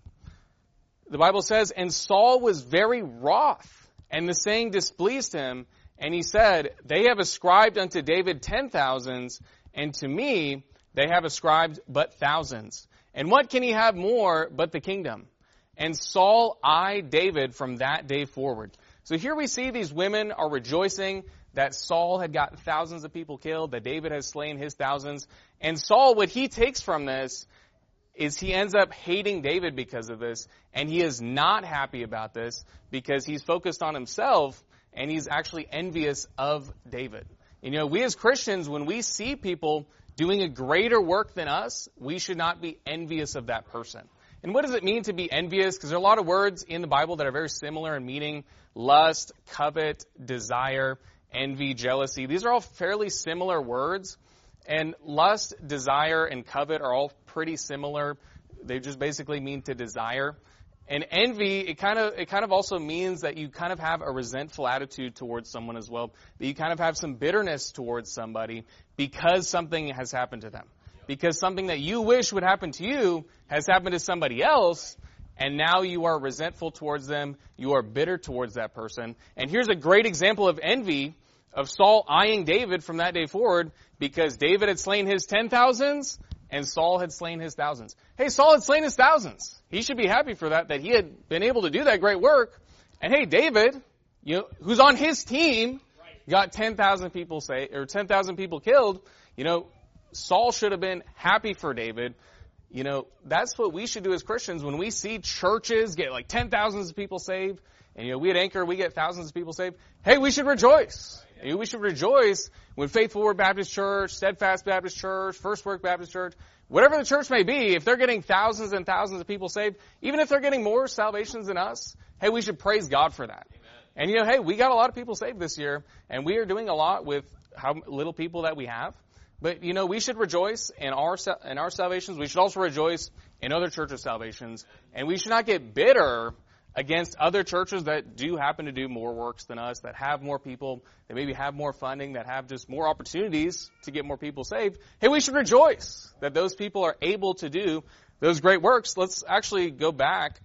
The Bible says, And Saul was very wroth, and the saying displeased him, and he said, They have ascribed unto David ten thousands, and to me they have ascribed but thousands. And what can he have more but the kingdom? And Saul eyed David from that day forward. So here we see these women are rejoicing that Saul had got thousands of people killed, that David has slain his thousands. And Saul, what he takes from this is he ends up hating David because of this, and he is not happy about this because he's focused on himself, and he's actually envious of David. And, you know, we as Christians, when we see people doing a greater work than us, we should not be envious of that person. And what does it mean to be envious? Because there are a lot of words in the Bible that are very similar in meaning: lust, covet, desire, envy, jealousy. These are all fairly similar words. And lust, desire, and covet are all pretty similar. They just basically mean to desire. And envy, it kind of it kind of also means that you kind of have a resentful attitude towards someone as well. That you kind of have some bitterness towards somebody because something has happened to them. Because something that you wish would happen to you has happened to somebody else, and now you are resentful towards them. You are bitter towards that person. And here's a great example of envy of Saul eyeing David from that day forward, because David had slain his ten thousands and Saul had slain his thousands. Hey, Saul had slain his thousands. He should be happy for that, that he had been able to do that great work. And hey, David, you know, who's on his team, got ten thousand people say, or ten thousand people killed. You know, Saul should have been happy for David. You know, that's what we should do as Christians when we see churches get like ten thousands of people saved. And, you know, we at Anchor, we get thousands of people saved. Hey, we should rejoice. You know, we should rejoice when Faithful Word Baptist Church, Steadfast Baptist Church, First Work Baptist Church, whatever the church may be, if they're getting thousands and thousands of people saved, even if they're getting more salvations than us, hey, we should praise God for that. Amen. And, you know, hey, we got a lot of people saved this year, and we are doing a lot with how little people that we have. But, you know, we should rejoice in our in our salvations. We should also rejoice in other churches' salvations. And we should not get bitter against other churches that do happen to do more works than us, that have more people, that maybe have more funding, that have just more opportunities to get more people saved, hey, we should rejoice that those people are able to do those great works. Let's actually go back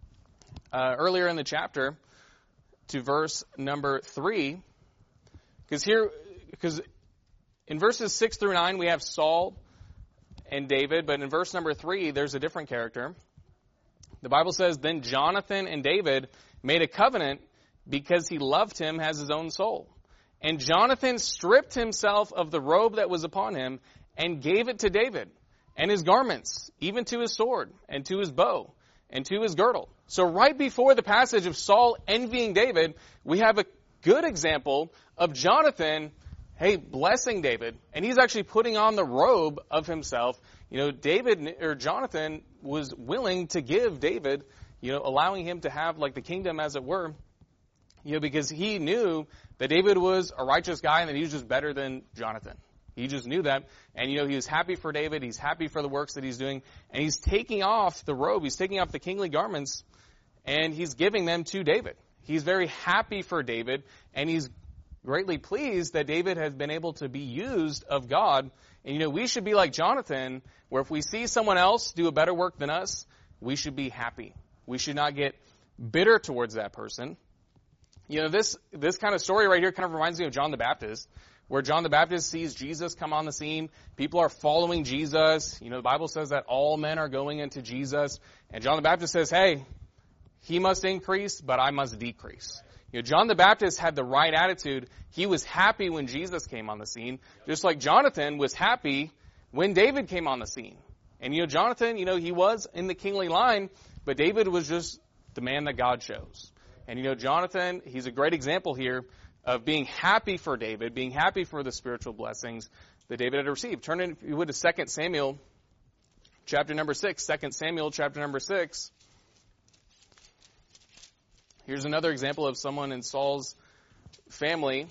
uh, earlier in the chapter to verse number three, because here, because in verses six through nine we have Saul and David, but in verse number three there's a different character. The Bible says, then Jonathan and David made a covenant because he loved him as his own soul. And Jonathan stripped himself of the robe that was upon him and gave it to David, and his garments, even to his sword, and to his bow, and to his girdle. So right before the passage of Saul envying David, we have a good example of Jonathan, hey, blessing David, and he's actually putting on the robe of himself. You know, David, or Jonathan, was willing to give David, you know, allowing him to have like the kingdom as it were, you know, because he knew that David was a righteous guy and that he was just better than Jonathan. He just knew that. And, you know, he was happy for David. He's happy for the works that he's doing. And he's taking off the robe. He's taking off the kingly garments and he's giving them to David. He's very happy for David, and he's greatly pleased that David has been able to be used of God. And, you know, we should be like Jonathan, where if we see someone else do a better work than us, we should be happy. We should not get bitter towards that person. You know, this this kind of story right here kind of reminds me of John the Baptist, where John the Baptist sees Jesus come on the scene. People are following Jesus. You know, the Bible says that all men are going into Jesus. And John the Baptist says, hey, he must increase, but I must decrease. You know, John the Baptist had the right attitude. He was happy when Jesus came on the scene, just like Jonathan was happy when David came on the scene. And, you know, Jonathan, you know, he was in the kingly line, but David was just the man that God chose. And, you know, Jonathan, he's a great example here of being happy for David, being happy for the spiritual blessings that David had received. Turn in, if you would, to Second Samuel, chapter number six. Second Samuel, chapter number six. Here's another example of someone in Saul's family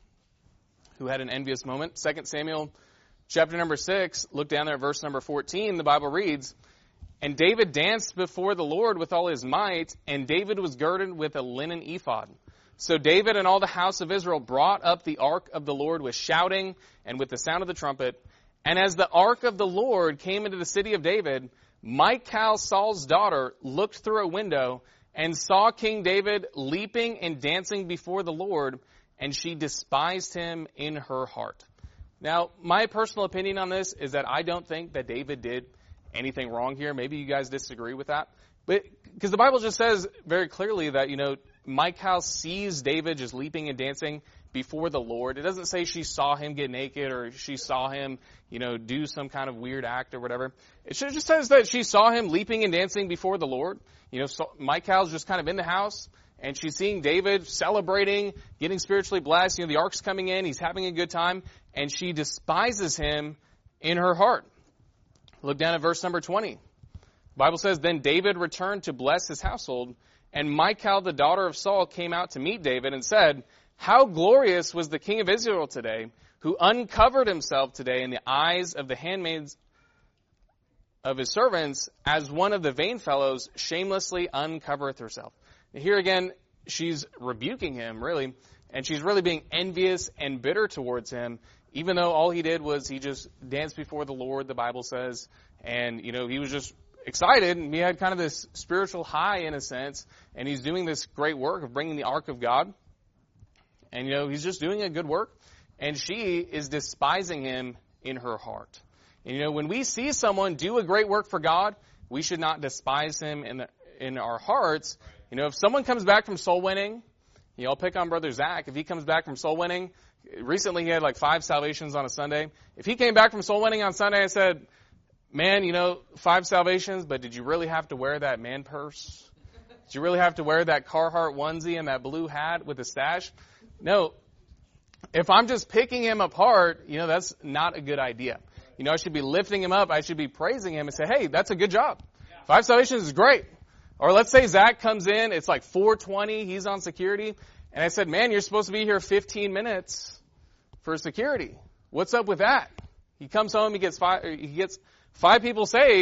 who had an envious moment. Second Samuel, chapter number six, look down there at verse number fourteen. The Bible reads, and David danced before the Lord with all his might, and David was girded with a linen ephod. So David and all the house of Israel brought up the ark of the Lord with shouting and with the sound of the trumpet. And as the ark of the Lord came into the city of David, Michal, Saul's daughter, looked through a window and saw King David leaping and dancing before the Lord, and she despised him in her heart. Now, my personal opinion on this is that I don't think that David did anything wrong here. Maybe you guys disagree with that. But because the Bible just says very clearly that, you know, Michal sees David just leaping and dancing before the Lord. It doesn't say she saw him get naked or she saw him, you know, do some kind of weird act or whatever. It just says that she saw him leaping and dancing before the Lord. You know, so Michal's just kind of in the house, and she's seeing David celebrating, getting spiritually blessed. You know, the ark's coming in, he's having a good time, and she despises him in her heart. Look down at verse number twenty. The Bible says, then David returned to bless his household, and Michal, the daughter of Saul, came out to meet David and said, how glorious was the king of Israel today, who uncovered himself today in the eyes of the handmaids of his servants, as one of the vain fellows shamelessly uncovereth herself. Here again, she's rebuking him, really, and she's really being envious and bitter towards him, even though all he did was he just danced before the Lord, the Bible says, and, you know, he was just excited, and he had kind of this spiritual high in a sense, and he's doing this great work of bringing the ark of God, and, you know, he's just doing a good work, and she is despising him in her heart. And, you know, when we see someone do a great work for God, we should not despise him in the, in our hearts. You know, if someone comes back from soul winning, you know, I'll pick on Brother Zach. If he comes back from soul winning, recently he had like five salvations on a Sunday. If he came back from soul winning on Sunday, I said, man, you know, five salvations, but did you really have to wear that man purse? Did you really have to wear that Carhartt onesie and that blue hat with a stash? No. If I'm just picking him apart, you know, that's not a good idea. You know, I should be lifting him up. I should be praising him and say, hey, that's a good job. Five salvations is great. Or let's say Zach comes in, it's like four twenty, he's on security, and I said, man, you're supposed to be here fifteen minutes for security. What's up with that? He comes home, he gets five, he gets five people saved,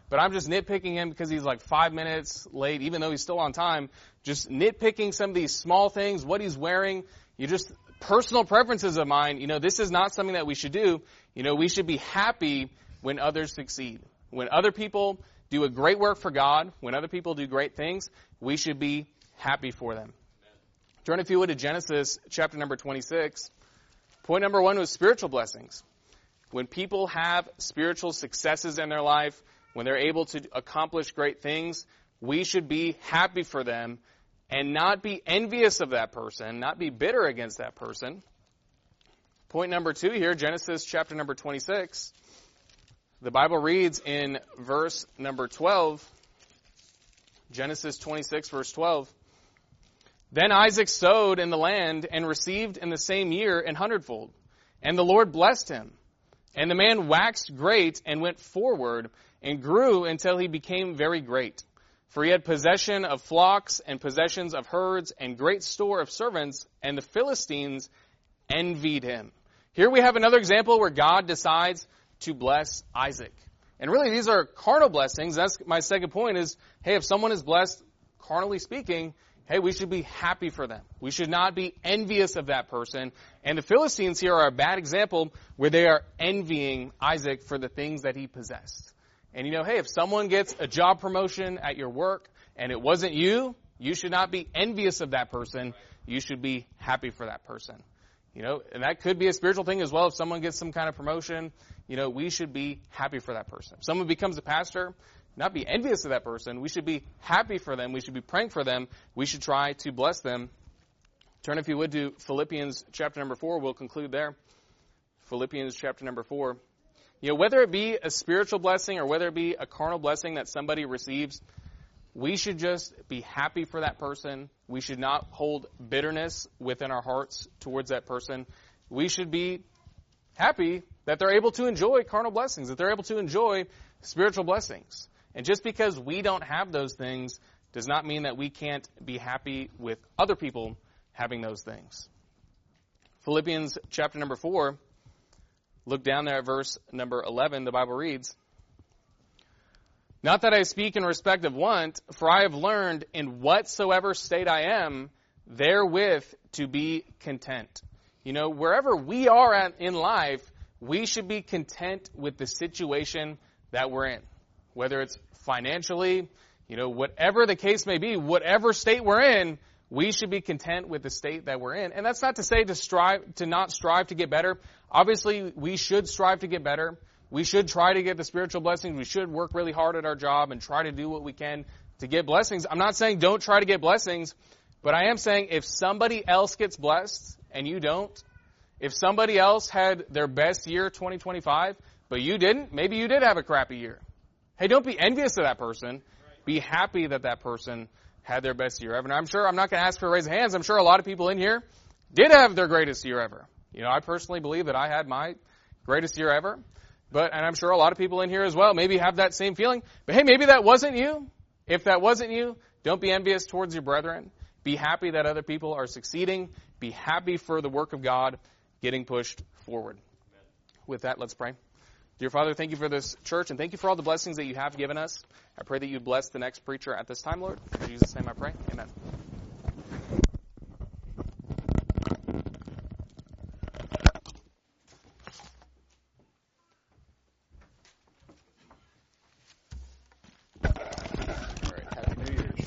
but I'm just nitpicking him because he's like five minutes late, even though he's still on time. Just nitpicking some of these small things, what he's wearing. You just, personal preferences of mine, you know, this is not something that we should do. You know, we should be happy when others succeed. When other people do a great work for God, when other people do great things, we should be happy for them. Turn, if you would, to Genesis chapter number twenty-six. Point number one was spiritual blessings. When people have spiritual successes in their life, when they're able to accomplish great things, we should be happy for them and not be envious of that person, not be bitter against that person. Point number two here, Genesis chapter number twenty-six. The Bible reads in verse number twelve, Genesis twenty-six, verse twelve, Then Isaac sowed in the land and received in the same year an hundredfold. And the Lord blessed him. And the man waxed great and went forward and grew until he became very great. For he had possession of flocks and possessions of herds and great store of servants, and the Philistines envied him. Here we have another example where God decides to bless Isaac. And really, these are carnal blessings. That's my second point is, hey, if someone is blessed, carnally speaking, hey, we should be happy for them. We should not be envious of that person. And the Philistines here are a bad example where they are envying Isaac for the things that he possessed. And you know, hey, if someone gets a job promotion at your work and it wasn't you, you should not be envious of that person. You should be happy for that person. You know, and that could be a spiritual thing as well. If someone gets some kind of promotion, you know, we should be happy for that person. If someone becomes a pastor, not be envious of that person. We should be happy for them. We should be praying for them. We should try to bless them. Turn, if you would, to Philippians chapter number four. We'll conclude there. Philippians chapter number four. You know, whether it be a spiritual blessing or whether it be a carnal blessing that somebody receives, we should just be happy for that person. We should not hold bitterness within our hearts towards that person. We should be happy that they're able to enjoy carnal blessings, that they're able to enjoy spiritual blessings. And just because we don't have those things does not mean that we can't be happy with other people having those things. Philippians chapter number four, look down there at verse number eleven, the Bible reads, Not that I speak in respect of want, for I have learned in whatsoever state I am, therewith to be content. You know, wherever we are at in life, we should be content with the situation that we're in. Whether it's financially, you know, whatever the case may be, whatever state we're in, we should be content with the state that we're in. And that's not to say to strive, to not strive to get better. Obviously, we should strive to get better. We should try to get the spiritual blessings. We should work really hard at our job and try to do what we can to get blessings. I'm not saying don't try to get blessings, but I am saying if somebody else gets blessed and you don't, if somebody else had their best year twenty twenty-five, but you didn't, maybe you did have a crappy year. Hey, don't be envious of that person. Be happy that that person had their best year ever. And I'm sure, I'm not going to ask for a raise of hands. I'm sure a lot of people in here did have their greatest year ever. You know, I personally believe that I had my greatest year ever. But, and I'm sure a lot of people in here as well maybe have that same feeling. But hey, maybe that wasn't you. If that wasn't you, don't be envious towards your brethren. Be happy that other people are succeeding. Be happy for the work of God getting pushed forward. Amen. With that, let's pray. Dear Father, thank you for this church, and thank you for all the blessings that you have given us. I pray that you bless the next preacher at this time, Lord. In Jesus' name I pray. Amen. All right, Happy New Year's.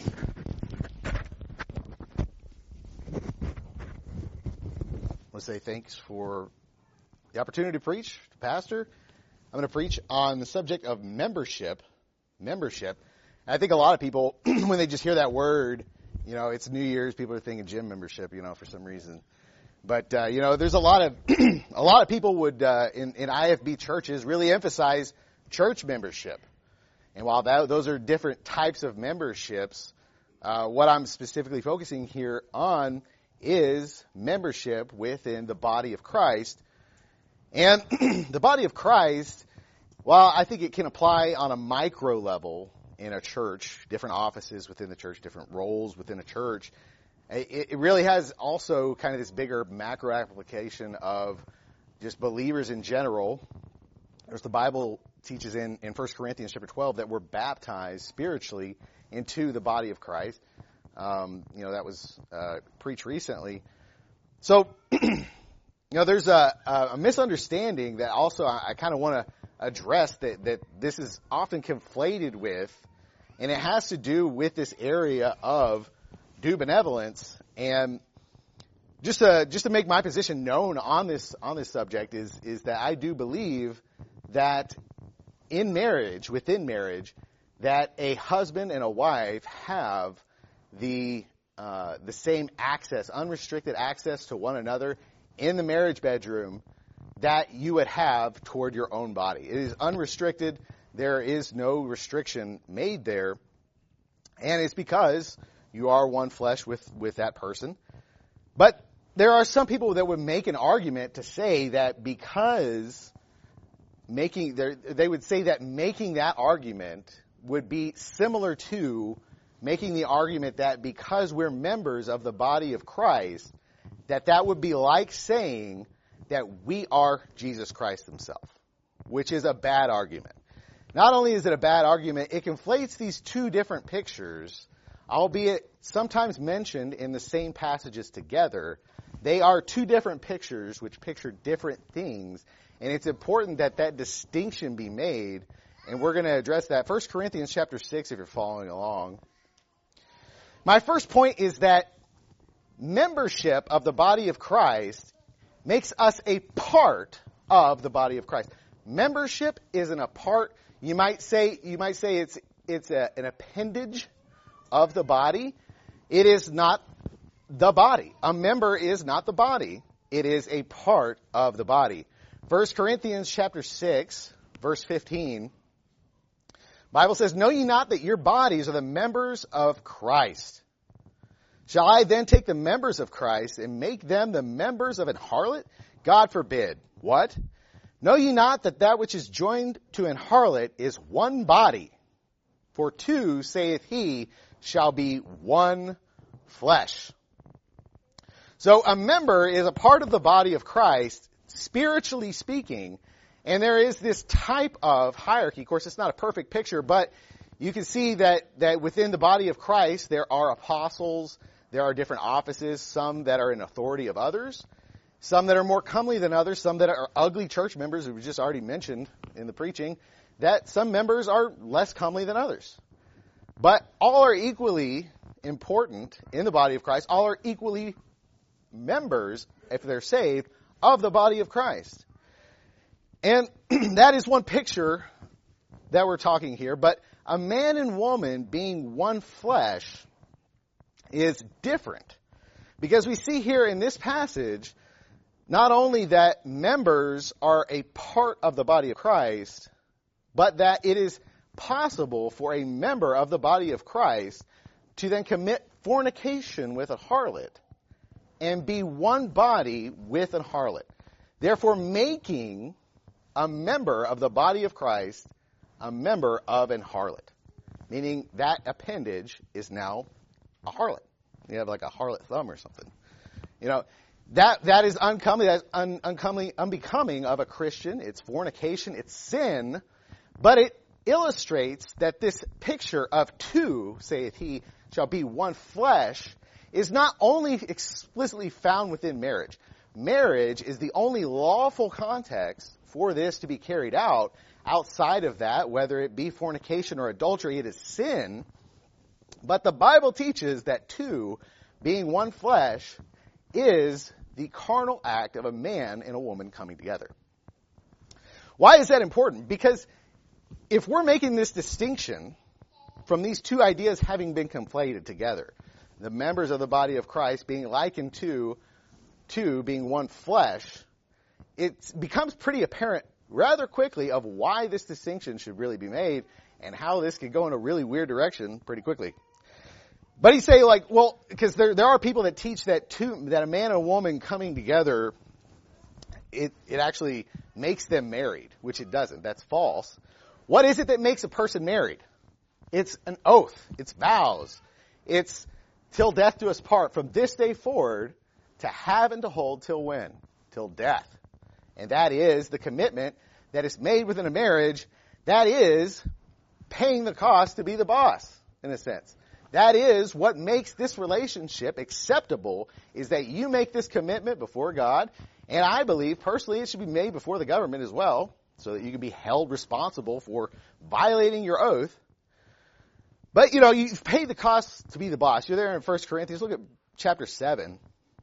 I want to say thanks for the opportunity to preach, to pastor. I'm going to preach on the subject of membership. Membership. And I think a lot of people, when they just hear that word, you know, it's New Year's, people are thinking gym membership, you know, for some reason. But, uh, you know, there's a lot of, a lot of people would, uh, in, in I F B churches really emphasize church membership. And while that, those are different types of memberships, uh, what I'm specifically focusing here on is membership within the body of Christ. And the body of Christ, well, I think it can apply on a micro level in a church, different offices within the church, different roles within a church. It, it really has also kind of this bigger macro application of just believers in general. As the Bible teaches in, in First Corinthians chapter twelve that we're baptized spiritually into the body of Christ. Um, you know, that was uh, preached recently. So, you know, there's a, a misunderstanding that also I, I kind of want to address that, that this is often conflated with, and it has to do with this area of due benevolence. And just to, just to make my position known on this, on this subject is, is that I do believe that in marriage, within marriage, that a husband and a wife have the, uh, the same access, unrestricted access to one another in the marriage bedroom that you would have toward your own body. It is unrestricted. There is no restriction made there. And it's because you are one flesh with, with that person. But there are some people that would make an argument to say that because making, they would say that making that argument would be similar to making the argument that because we're members of the body of Christ, that that would be like saying that we are Jesus Christ himself, which is a bad argument. Not only is it a bad argument, it conflates these two different pictures, albeit sometimes mentioned in the same passages together. They are two different pictures which picture different things, and it's important that that distinction be made, and we're going to address that. First Corinthians chapter six, if you're following along. My first point is that membership of the body of Christ makes us a part of the body of Christ. Membership isn't a part. You might say you might say it's it's a, an appendage of the body. It is not the body. A member is not the body. It is a part of the body. First Corinthians chapter six, verse fifteen. Bible says, "Know ye not that your bodies are the members of Christ? Shall I then take the members of Christ and make them the members of an harlot? God forbid." What? "Know ye not that that which is joined to an harlot is one body? For two, saith he, shall be one flesh." So a member is a part of the body of Christ, spiritually speaking, and there is this type of hierarchy. Of course, it's not a perfect picture, but you can see that, that within the body of Christ, there are apostles, there are different offices, some that are in authority of others, some that are more comely than others, some that are ugly church members, who we just already mentioned in the preaching, that some members are less comely than others. But all are equally important in the body of Christ. All are equally members, if they're saved, of the body of Christ. And that is one picture that we're talking here. But a man and woman being one flesh is different. Because we see here in this passage, not only that members are a part of the body of Christ, but that it is possible for a member of the body of Christ to then commit fornication with a harlot and be one body with a harlot. Therefore, making a member of the body of Christ a member of an harlot. Meaning that appendage is now a harlot. You have like a harlot thumb or something. You know, that that is uncomely, that's un, uncomely, unbecoming of a Christian. It's fornication, it's sin, but it illustrates that this picture of two, saith he, shall be one flesh, is not only explicitly found within marriage. Marriage is the only lawful context for this to be carried out. Outside of that, whether it be fornication or adultery, it is sin. But the Bible teaches that two, being one flesh, is the carnal act of a man and a woman coming together. Why is that important? Because if we're making this distinction from these two ideas having been conflated together, the members of the body of Christ being likened to two being one flesh, it becomes pretty apparent rather quickly of why this distinction should really be made and how this could go in a really weird direction pretty quickly. But he say like, well, because there there are people that teach that two that a man and a woman coming together, it it actually makes them married, which it doesn't. That's false. What is it that makes a person married? It's an oath. It's vows. It's till death do us part. From this day forward, to have and to hold till when? Till death. And that is the commitment that is made within a marriage That is paying the cost to be the boss, in a sense. That is what makes this relationship acceptable, is that you make this commitment before God, and I believe, personally, it should be made before the government as well, so that you can be held responsible for violating your oath. But, you know, you've paid the cost to be the boss. You're there in First Corinthians. Look at chapter seven.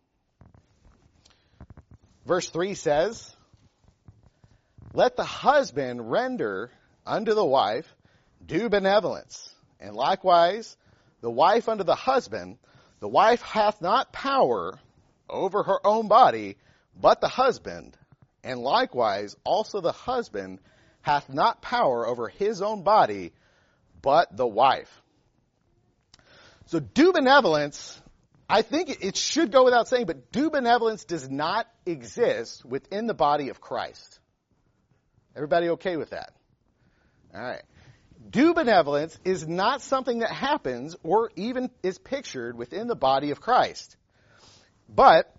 Verse three says, "Let the husband render unto the wife due benevolence, and likewise the wife unto the husband. The wife hath not power over her own body, but the husband. And likewise also the husband hath not power over his own body, but the wife." So due benevolence, I think it should go without saying, but due benevolence does not exist within the body of Christ. Everybody okay with that? All right. Due benevolence is not something that happens or even is pictured within the body of Christ. But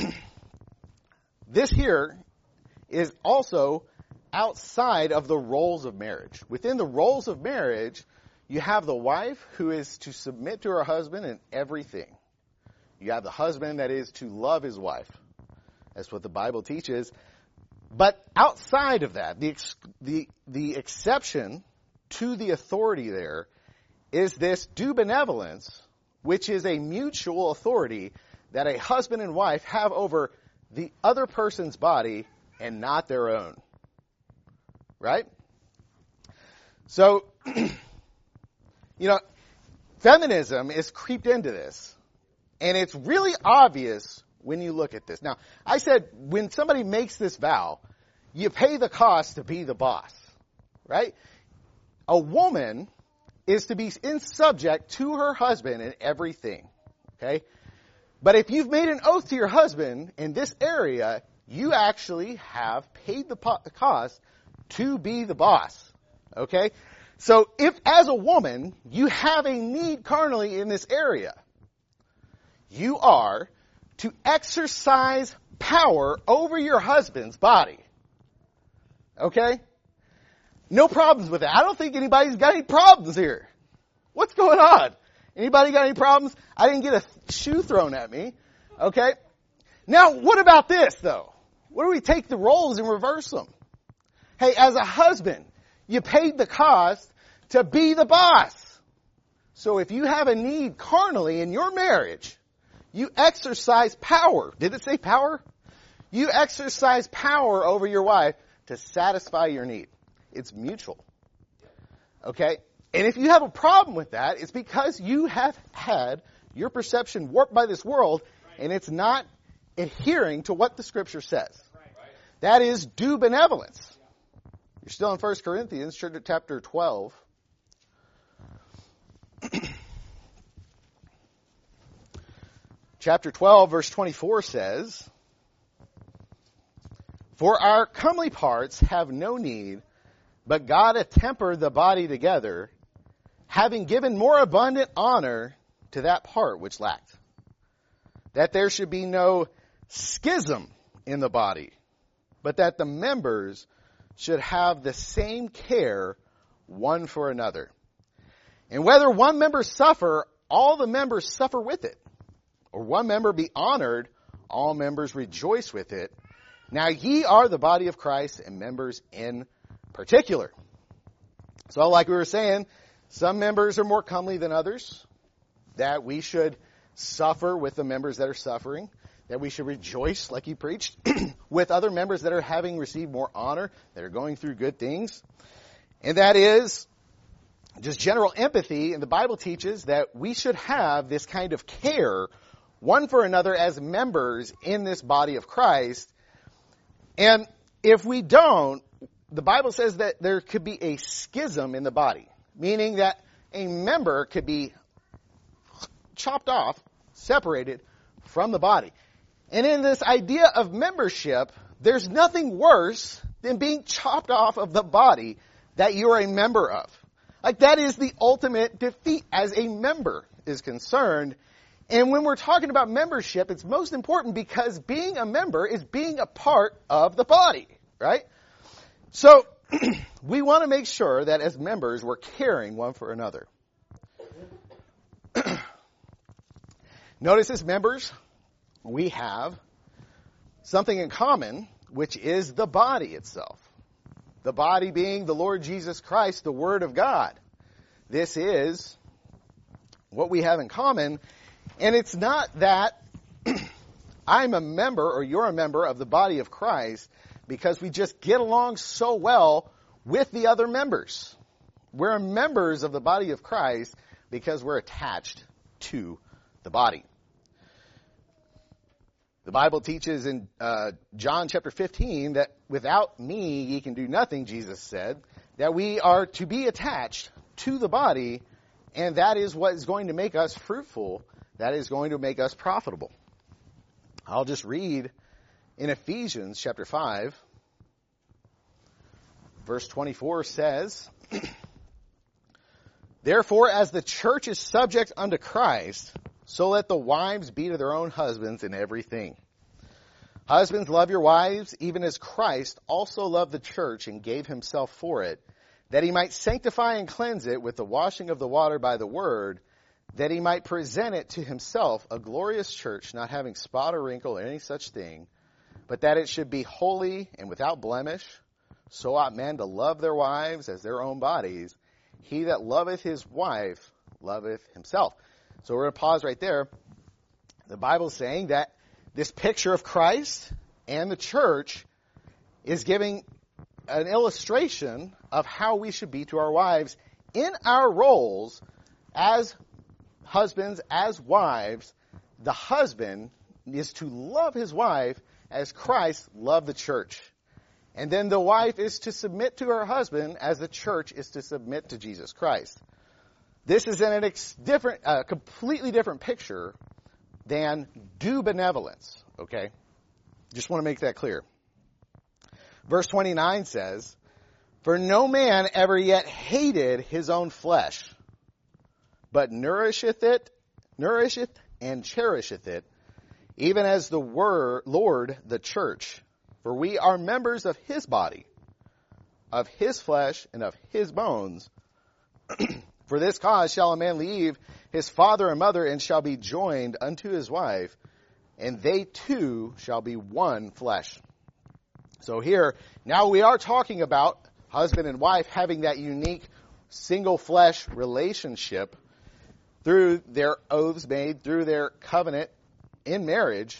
this here is also outside of the roles of marriage. Within the roles of marriage, you have the wife who is to submit to her husband in everything. You have the husband that is to love his wife. That's what the Bible teaches. But outside of that, the ex- the the exception to the authority there is this due benevolence, which is a mutual authority that a husband and wife have over the other person's body and not their own. Right? So, you know, feminism is creeped into this. And it's really obvious when you look at this. Now, I said when somebody makes this vow, you pay the cost to be the boss. Right? A woman is to be in subject to her husband in everything. Okay? But if you've made an oath to your husband in this area, you actually have paid the po- cost to be the boss. Okay? So if, as a woman, you have a need carnally in this area, you are to exercise power over your husband's body. Okay? No problems with that. I don't think anybody's got any problems here. What's going on? Anybody got any problems? I didn't get a shoe thrown at me. Okay? Now, what about this, though? What do we take the roles and reverse them? Hey, as a husband, you paid the cost to be the boss. So if you have a need carnally in your marriage, you exercise power. Did it say power? You exercise power over your wife to satisfy your need. It's mutual. Okay? And if you have a problem with that, it's because you have had your perception warped by this world, and it's not adhering to what the Scripture says. That is due benevolence. You're still in First Corinthians, chapter twelve. Chapter twelve, verse twenty-four says, "For our comely parts have no need, but God hath tempered the body together, having given more abundant honor to that part which lacked, that there should be no schism in the body, but that the members should have the same care one for another. And whether one member suffer, all the members suffer with it. Or one member be honored, all members rejoice with it. Now ye are the body of Christ, and members in particular." So like we were saying, some members are more comely than others, that we should suffer with the members that are suffering, that we should rejoice, like you preached, with other members that are having received more honor, that are going through good things. And that is just general empathy, and the Bible teaches that we should have this kind of care one for another as members in this body of Christ. And if we don't, the Bible says that there could be a schism in the body, meaning that a member could be chopped off, separated from the body. And in this idea of membership, there's nothing worse than being chopped off of the body that you're a member of. Like, that is the ultimate defeat as a member is concerned. And when we're talking about membership, it's most important because being a member is being a part of the body, right? So, we want to make sure that as members we're caring one for another. Notice as members, we have something in common, which is the body itself. The body being the Lord Jesus Christ, the Word of God. This is what we have in common. And it's not that I'm a member or you're a member of the body of Christ because we just get along so well with the other members. We're members of the body of Christ because we're attached to the body. The Bible teaches in uh, John chapter fifteen that without me ye can do nothing, Jesus said, that we are to be attached to the body, and that is what is going to make us fruitful. That is going to make us profitable. I'll just read in Ephesians chapter five, verse twenty-four says, Therefore, as the church is subject unto Christ, so let the wives be to their own husbands in everything. Husbands, love your wives, even as Christ also loved the church and gave himself for it, that he might sanctify and cleanse it with the washing of the water by the word, that he might present it to himself a glorious church, not having spot or wrinkle or any such thing, but that it should be holy and without blemish. So ought men to love their wives as their own bodies. He that loveth his wife loveth himself. So we're going to pause right there. The Bible's saying that this picture of Christ and the church is giving an illustration of how we should be to our wives in our roles as husbands, as wives. The husband is to love his wife as Christ loved the church. And then the wife is to submit to her husband as the church is to submit to Jesus Christ. This is an ex- different, uh, completely different picture than do benevolence, okay? Just want to make that clear. Verse twenty-nine says, For no man ever yet hated his own flesh, but nourisheth it, nourisheth and cherisheth it, even as the word, Lord the church. For we are members of his body, of his flesh, and of his bones. For this cause shall a man leave his father and mother, and shall be joined unto his wife, and they two shall be one flesh. So here, now we are talking about husband and wife having that unique single flesh relationship through their oaths made, through their covenant in marriage.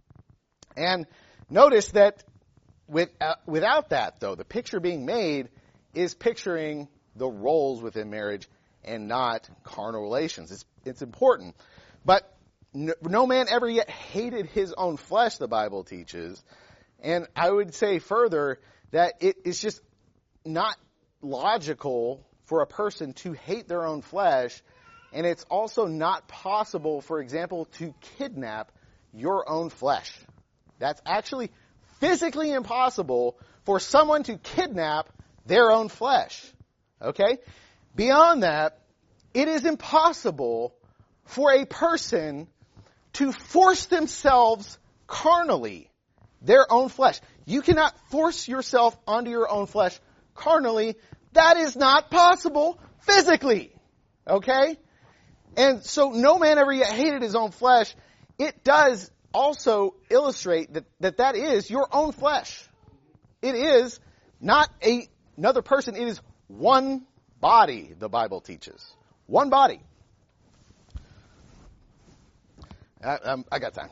And notice that with, uh, without that, though, the picture being made is picturing the roles within marriage and not carnal relations. It's, it's important. But no, no man ever yet hated his own flesh, the Bible teaches. And I would say further that it is just not logical for a person to hate their own flesh. And it's also not possible, for example, to kidnap your own flesh. That's actually physically impossible for someone to kidnap their own flesh. Okay? Beyond that, it is impossible for a person to force themselves carnally, their own flesh. You cannot force yourself onto your own flesh carnally. That is not possible physically. Okay? And so no man ever yet hated his own flesh. It does also illustrate that, that that is your own flesh. It is not a, another person. It is one body, the Bible teaches. One body. I, um, I got time.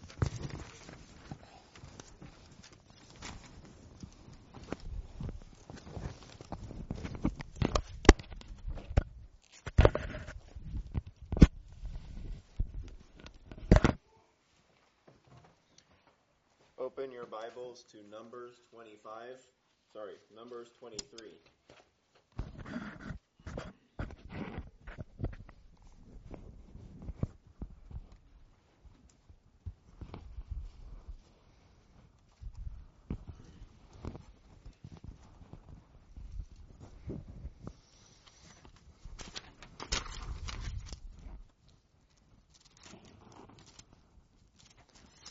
Open your Bibles to Numbers twenty-five. Sorry, Numbers twenty-three.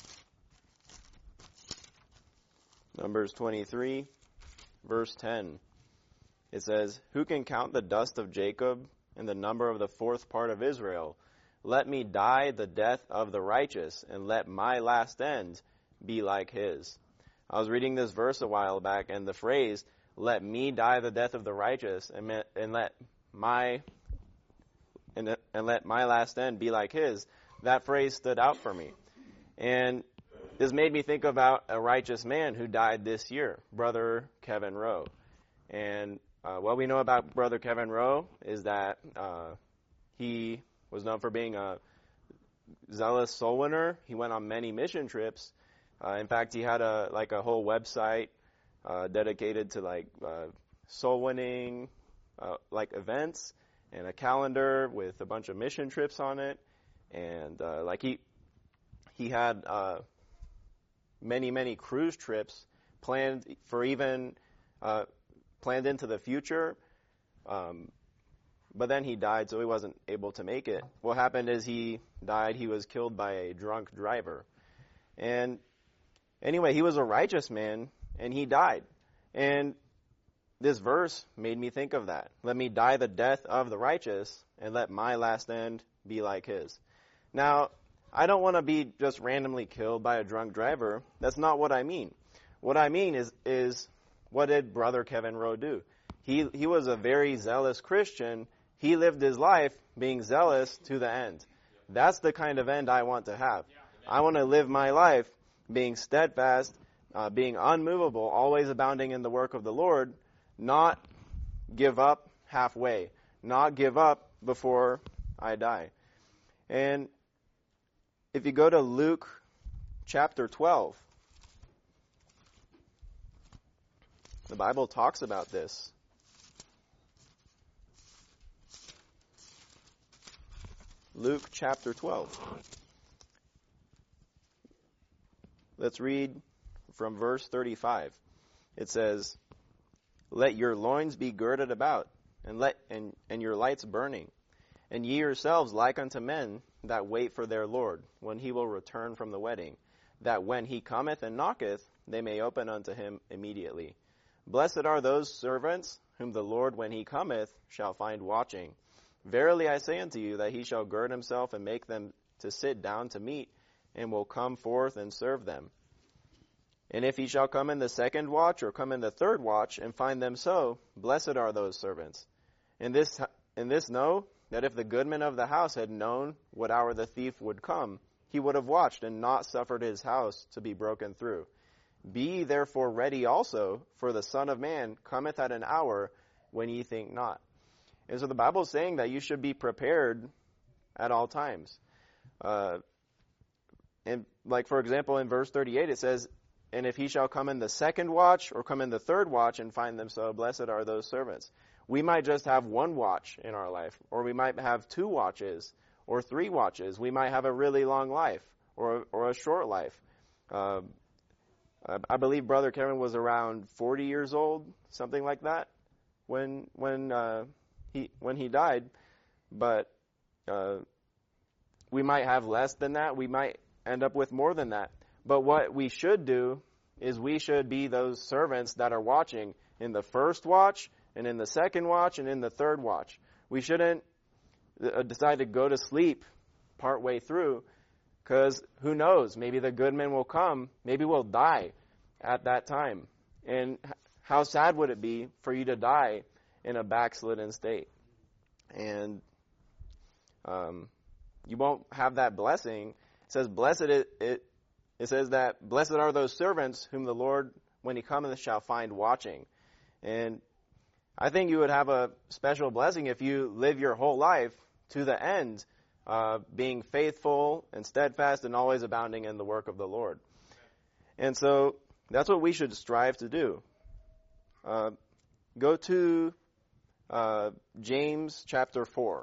Numbers twenty-three, verse ten. It says, "Who can count the dust of Jacob and the number of the fourth part of Israel? Let me die the death of the righteous, and let my last end be like his." I was reading this verse a while back, and the phrase, "Let me die the death of the righteous, and, me, and let my and, and let my last end be like his," that phrase stood out for me. And this made me think about a righteous man who died this year, Brother Kevin Rowe. And uh, what we know about Brother Kevin Rowe is that uh, he was known for being a zealous soul winner. He went on many mission trips. Uh, in fact, he had a like a whole website uh, dedicated to like uh, soul winning, uh, like events, and a calendar with a bunch of mission trips on it. And uh, like he he had uh, many many cruise trips planned for even uh, planned into the future. Um, But then he died, so he wasn't able to make it. What happened is he died. He was killed by a drunk driver. And anyway, he was a righteous man, and he died. And this verse made me think of that. Let me die the death of the righteous, and let my last end be like his. Now, I don't want to be just randomly killed by a drunk driver. That's not what I mean. What I mean is, is what did Brother Kevin Rowe do? He, he was a very zealous Christian. He lived his life being zealous to the end. That's the kind of end I want to have. I want to live my life being steadfast, uh, being unmovable, always abounding in the work of the Lord, not give up halfway, not give up before I die. And if you go to Luke chapter twelve, the Bible talks about this. Luke chapter twelve. Let's read from verse thirty-five. It says, "Let your loins be girded about, and let and, and your lights burning, and ye yourselves like unto men that wait for their Lord, when he will return from the wedding, that when he cometh and knocketh, they may open unto him immediately. Blessed are those servants whom the Lord, when he cometh, shall find watching. Verily I say unto you, that he shall gird himself and make them to sit down to meat, and will come forth and serve them. And if he shall come in the second watch, or come in the third watch, and find them so, blessed are those servants. And this, and this know, that if the goodman of the house had known what hour the thief would come, he would have watched, and not suffered his house to be broken through. Be ye therefore ready also, for the Son of Man cometh at an hour when ye think not." And so the Bible is saying that you should be prepared at all times. Uh, and like, for example, in verse thirty-eight, it says, "And if he shall come in the second watch, or come in the third watch, and find them so, blessed are those servants." We might just have one watch in our life, or we might have two watches, or three watches. We might have a really long life, or, or a short life. Uh, I believe Brother Kevin was around forty years old, something like that, when when uh, he when he died. But uh, we might have less than that. We might end up with more than that. But what we should do is we should be those servants that are watching in the first watch, and in the second watch, and in the third watch. We shouldn't uh, decide to go to sleep partway through, because who knows? Maybe the good men will come. Maybe we'll die at that time. And how sad would it be for you to die in a backslidden state? And um, you won't have that blessing. It says, "Blessed it, it." It says that blessed are those servants whom the Lord, when he cometh, shall find watching. And I think you would have a special blessing if you live your whole life to the end, uh, being faithful and steadfast and always abounding in the work of the Lord. And so that's what we should strive to do. Uh, go to uh, James chapter four,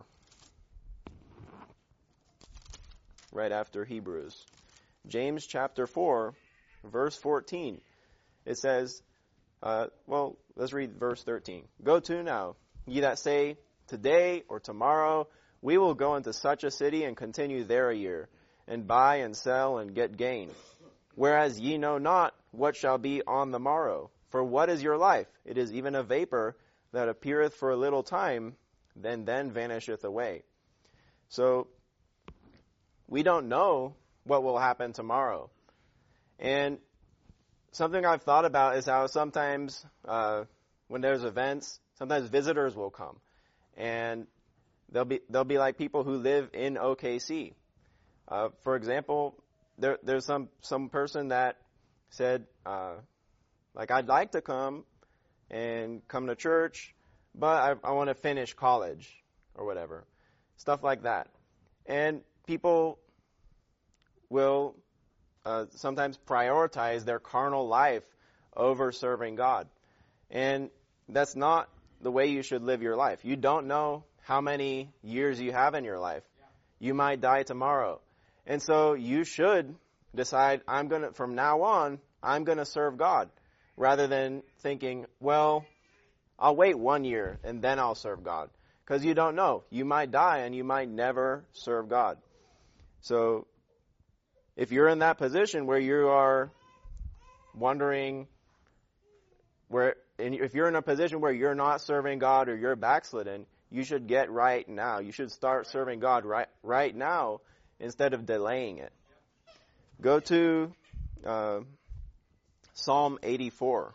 right after Hebrews. James chapter four, verse fourteen. It says, uh, well, let's read verse thirteen. "Go to now, ye that say, today or tomorrow, we will go into such a city and continue there a year, and buy and sell and get gain. Whereas ye know not what shall be on the morrow. For what is your life? It is even a vapor that appeareth for a little time, then then vanisheth away. So we don't know what will happen tomorrow. And something I've thought about is how sometimes uh, when there's events, sometimes visitors will come. And they'll be they'll be like people who live in O K C. Uh, for example, there there's some, some person that said, uh, like, I'd like to come and come to church, but I, I want to finish college or whatever. Stuff like that. And people will uh, sometimes prioritize their carnal life over serving God. And that's not the way you should live your life. You don't know how many years you have in your life. You might die tomorrow. And so you should decide, I'm going to, from now on, I'm going to serve God, rather than thinking, well, I'll wait one year and then I'll serve God. Because you don't know. You might die and you might never serve God. So if you're in that position where you are wondering, where, and if you're in a position where you're not serving God or you're backslidden, you should get right now. You should start serving God right, right now instead of delaying it. Go to uh, Psalm eighty-four.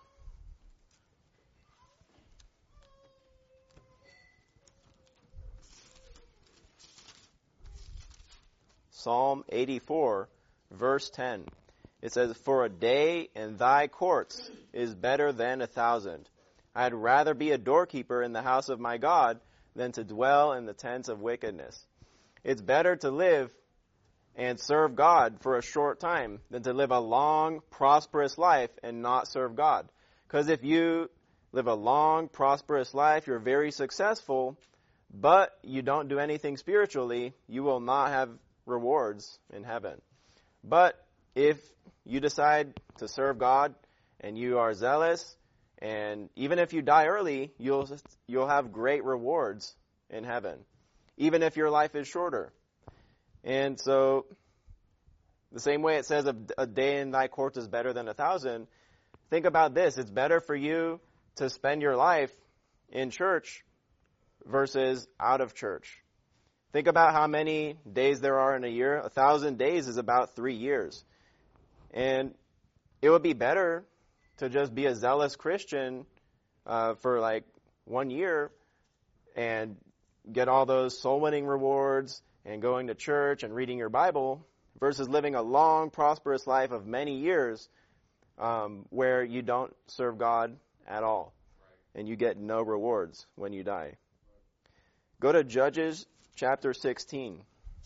Psalm eighty-four, verse ten. It says, "For a day in thy courts is better than a thousand. I'd rather be a doorkeeper in the house of my God than to dwell in the tents of wickedness." It's better to live and serve God for a short time than to live a long, prosperous life and not serve God. Because if you live a long, prosperous life, you're very successful, but you don't do anything spiritually, you will not have rewards in heaven. But if you decide to serve God and you are zealous, and even if you die early, you'll you'll have great rewards in heaven, even if your life is shorter. And so, the same way it says a, a day in thy courts is better than a thousand, think about this. It's better for you to spend your life in church versus out of church. Think about how many days there are in a year. A thousand days is about three years. And it would be better to just be a zealous Christian uh, for like one year and get all those soul-winning rewards and going to church and reading your Bible versus living a long, prosperous life of many years um, where you don't serve God at all and you get no rewards when you die. Go to Judges chapter sixteen.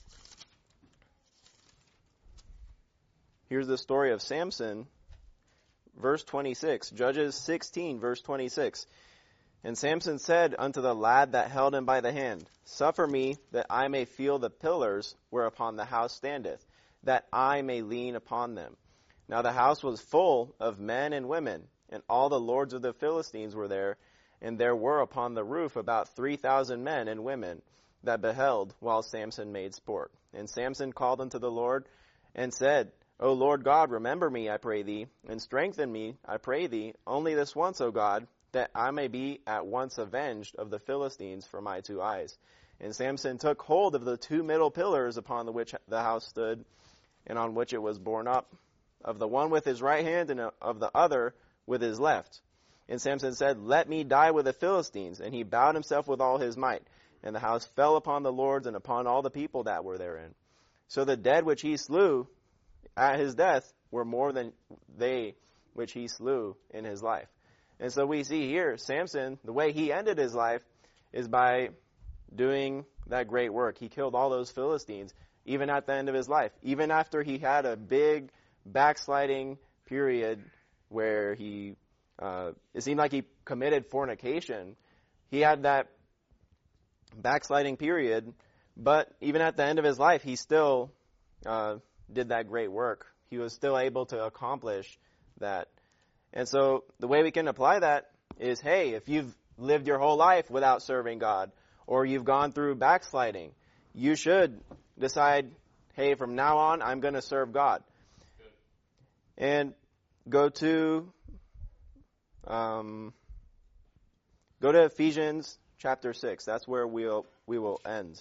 Here's the story of Samson, verse twenty-six. Judges sixteen, verse twenty-six. "And Samson said unto the lad that held him by the hand, Suffer me that I may feel the pillars whereupon the house standeth, that I may lean upon them. Now the house was full of men and women, and all the lords of the Philistines were there, and there were upon the roof about three thousand men and women that beheld while Samson made sport. And Samson called unto the Lord, and said, O Lord God, remember me, I pray thee, and strengthen me, I pray thee, only this once, O God, that I may be at once avenged of the Philistines for my two eyes. And Samson took hold of the two middle pillars upon the which the house stood, and on which it was borne up, of the one with his right hand, and of the other with his left. And Samson said, Let me die with the Philistines. And he bowed himself with all his might. And the house fell upon the lords and upon all the people that were therein. So the dead which he slew at his death were more than they which he slew in his life. And so we see here, Samson, the way he ended his life is by doing that great work. He killed all those Philistines, even at the end of his life. Even after he had a big backsliding period where he, uh, it seemed like he committed fornication. He had that backsliding period, but even at the end of his life, he still uh, did that great work. He was still able to accomplish that. And so the way we can apply that is, hey, if you've lived your whole life without serving God, or you've gone through backsliding, you should decide, hey, from now on, I'm going to serve God. And go to um, Go to Ephesians chapter six. That's where we'll, we will end.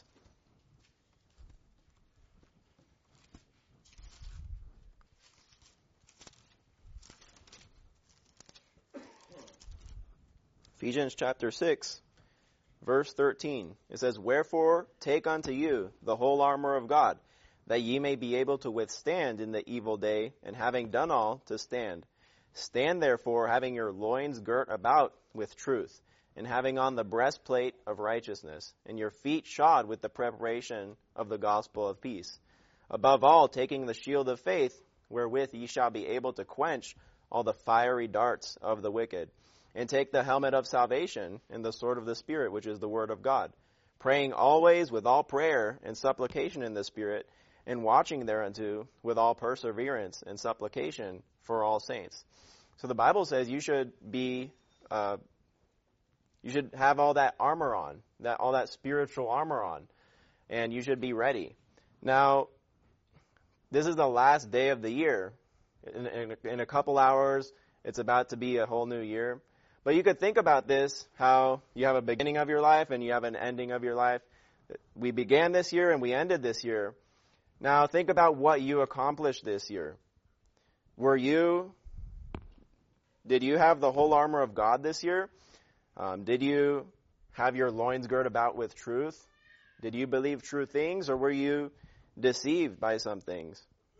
Ephesians chapter six, verse thirteen. It says, "Wherefore take unto you the whole armor of God, that ye may be able to withstand in the evil day, and having done all, to stand. Stand therefore, having your loins girt about with truth, and having on the breastplate of righteousness, and your feet shod with the preparation of the gospel of peace. Above all, taking the shield of faith, wherewith ye shall be able to quench all the fiery darts of the wicked. And take the helmet of salvation and the sword of the Spirit, which is the word of God, praying always with all prayer and supplication in the Spirit, and watching thereunto with all perseverance and supplication for all saints." So the Bible says you should be, uh, you should have all that armor on, that all that spiritual armor on, and you should be ready. Now, this is the last day of the year. In, in, in a couple hours, it's about to be a whole new year. But you could think about this, how you have a beginning of your life and you have an ending of your life. We began this year and we ended this year. Now think about what you accomplished this year. Were you, did you have the whole armor of God this year? Um, did you have your loins girt about with truth? Did you believe true things, or were you deceived by some things?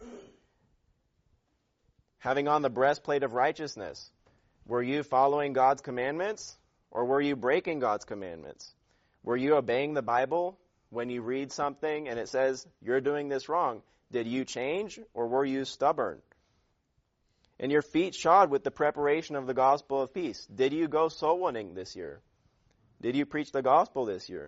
Having on the breastplate of righteousness. Were you following God's commandments, or were you breaking God's commandments? Were you obeying the Bible when you read something and it says, you're doing this wrong? Did you change, or were you stubborn? And your feet shod with the preparation of the gospel of peace. Did you go soul winning this year? Did you preach the gospel this year?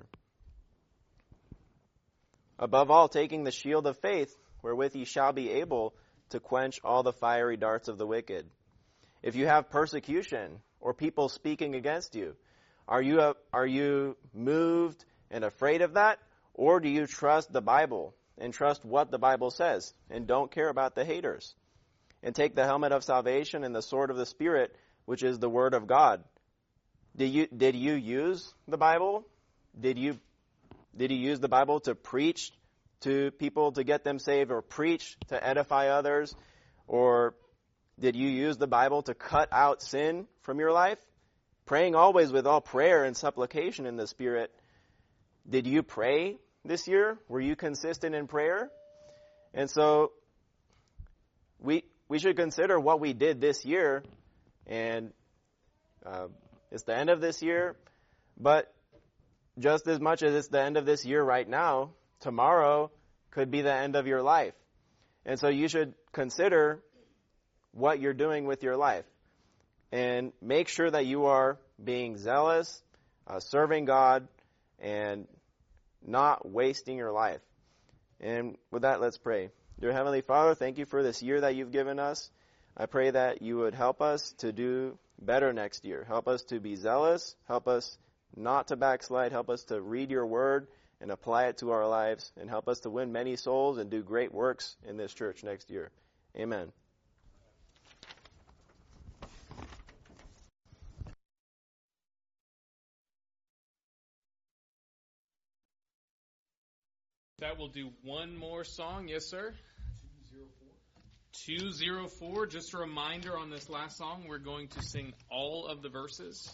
Above all, taking the shield of faith, wherewith ye shall be able to quench all the fiery darts of the wicked. If you have persecution or people speaking against you, are you uh, are you moved and afraid of that? Or do you trust the Bible and trust what the Bible says and don't care about the haters? And take the helmet of salvation and the sword of the Spirit, which is the word of God. Did you did you use the Bible? Did you did you use the Bible to preach to people to get them saved, or preach to edify others? Or did you use the Bible to cut out sin from your life? Praying always with all prayer and supplication in the Spirit. Did you pray this year? Were you consistent in prayer? And so we we should consider what we did this year. And uh, it's the end of this year. But just as much as it's the end of this year right now, tomorrow could be the end of your life. And so you should consider what you're doing with your life, and make sure that you are being zealous, uh, serving God, and not wasting your life. And with that, let's pray. Dear Heavenly Father, thank you for this year that you've given us. I pray that you would help us to do better next year. Help us to be zealous. Help us not to backslide. Help us to read your word and apply it to our lives, and help us to win many souls and do great works in this church next year. Amen. That will do one more song. Yes, sir. two oh four. two oh four. Just a reminder, on this last song, we're going to sing all of the verses.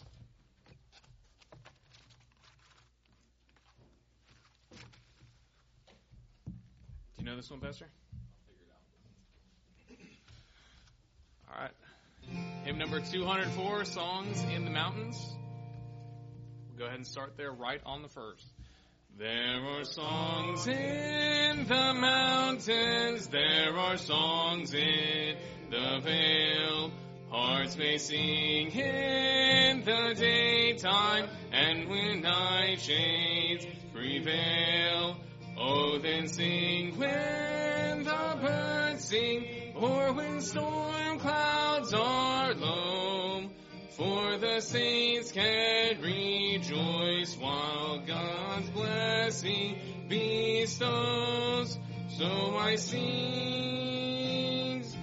Do you know this one, Pastor? I'll figure it out. All right. Hymn number two hundred four, Songs in the Mountains. We'll go ahead and start there right on the first. There are songs in the mountains, there are songs in the vale. Hearts may sing in the daytime, and when night shades prevail. Oh, then sing when the birds sing, or when storm clouds are low. For the saints can rejoice while God's blessing bestows. So I sing,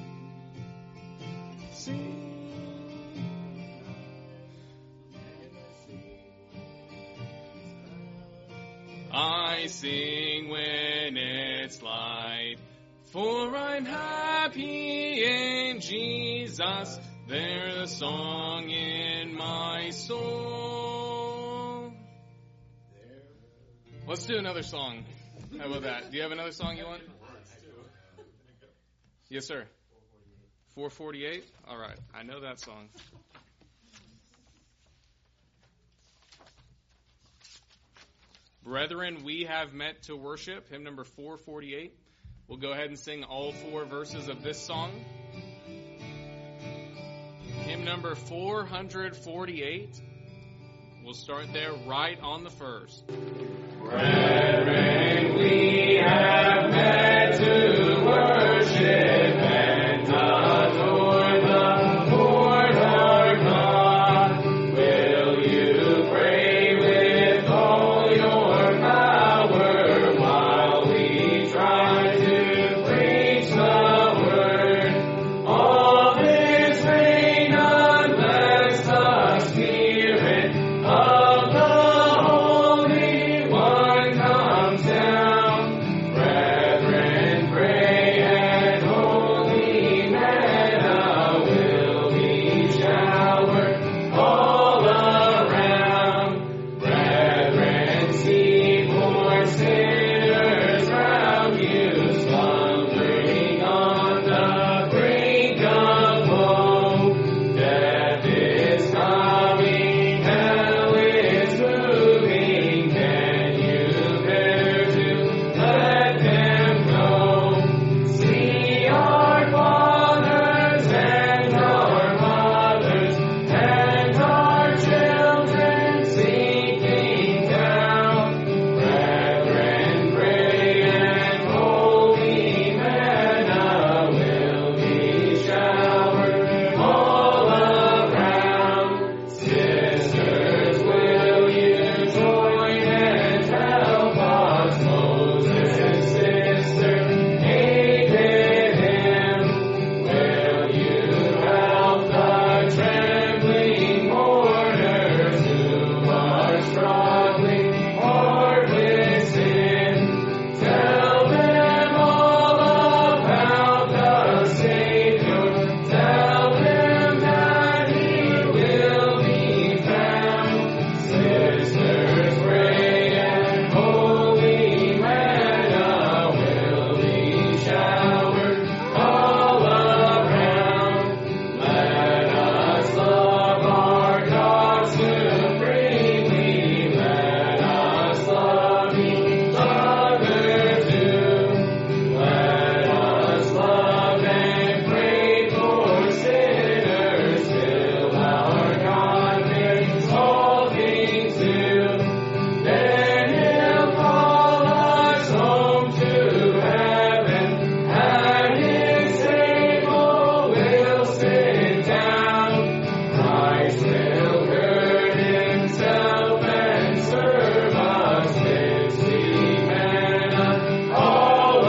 sing, and I sing sing when it's light. For I'm happy in Jesus, there's a song in my soul. Let's do another song. How about that? Do you have another song you want? Yes, sir. four forty-eight? All right. I know that song. Brethren, we have met to worship. Hymn number four forty-eight. We'll go ahead and sing all four verses of this song. Hymn number four forty-eight. We'll start there right on the first. Brethren, we have met to worship and adore the Lord our God. Will you pray with all your power while we try to preach the word? All this rain unless the Spirit of the Holy One comes down. Brethren, pray and holy manna will be showered all around. Brethren, see poor sinners round you, slumbering on the brink of woe. Death is coming, hell is moving. Can you bear to let them know? See our fathers and our mothers and our children sinking down. Brethren, pray and holy manna will be showered all around. Sisters, will you join and help us? Moses' sister hated him. Will you help the trembling mourners who are struggling hard with sin? Tell them all about the Savior. Tell them that He will be found. Sisters, pray and holy manna will be showered all around. Let us love our God supremely. Let us love each other too. Let us love and pray for sinners till our God makes all things new. Then He'll call us home to heaven. At His table we'll sit down. Christ will gird Himself and serve us with sweet manna all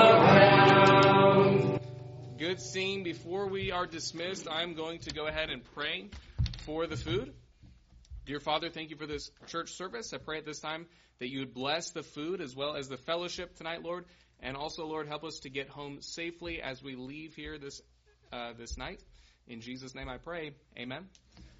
around. Good scene. Before we are dismissed, I'm going to go ahead and pray for the food. Dear Father, thank you for this church service. I pray at this time that you would bless the food as well as the fellowship tonight, Lord. And also, Lord, help us to get home safely as we leave here this uh, this night. In Jesus' name I pray. Amen.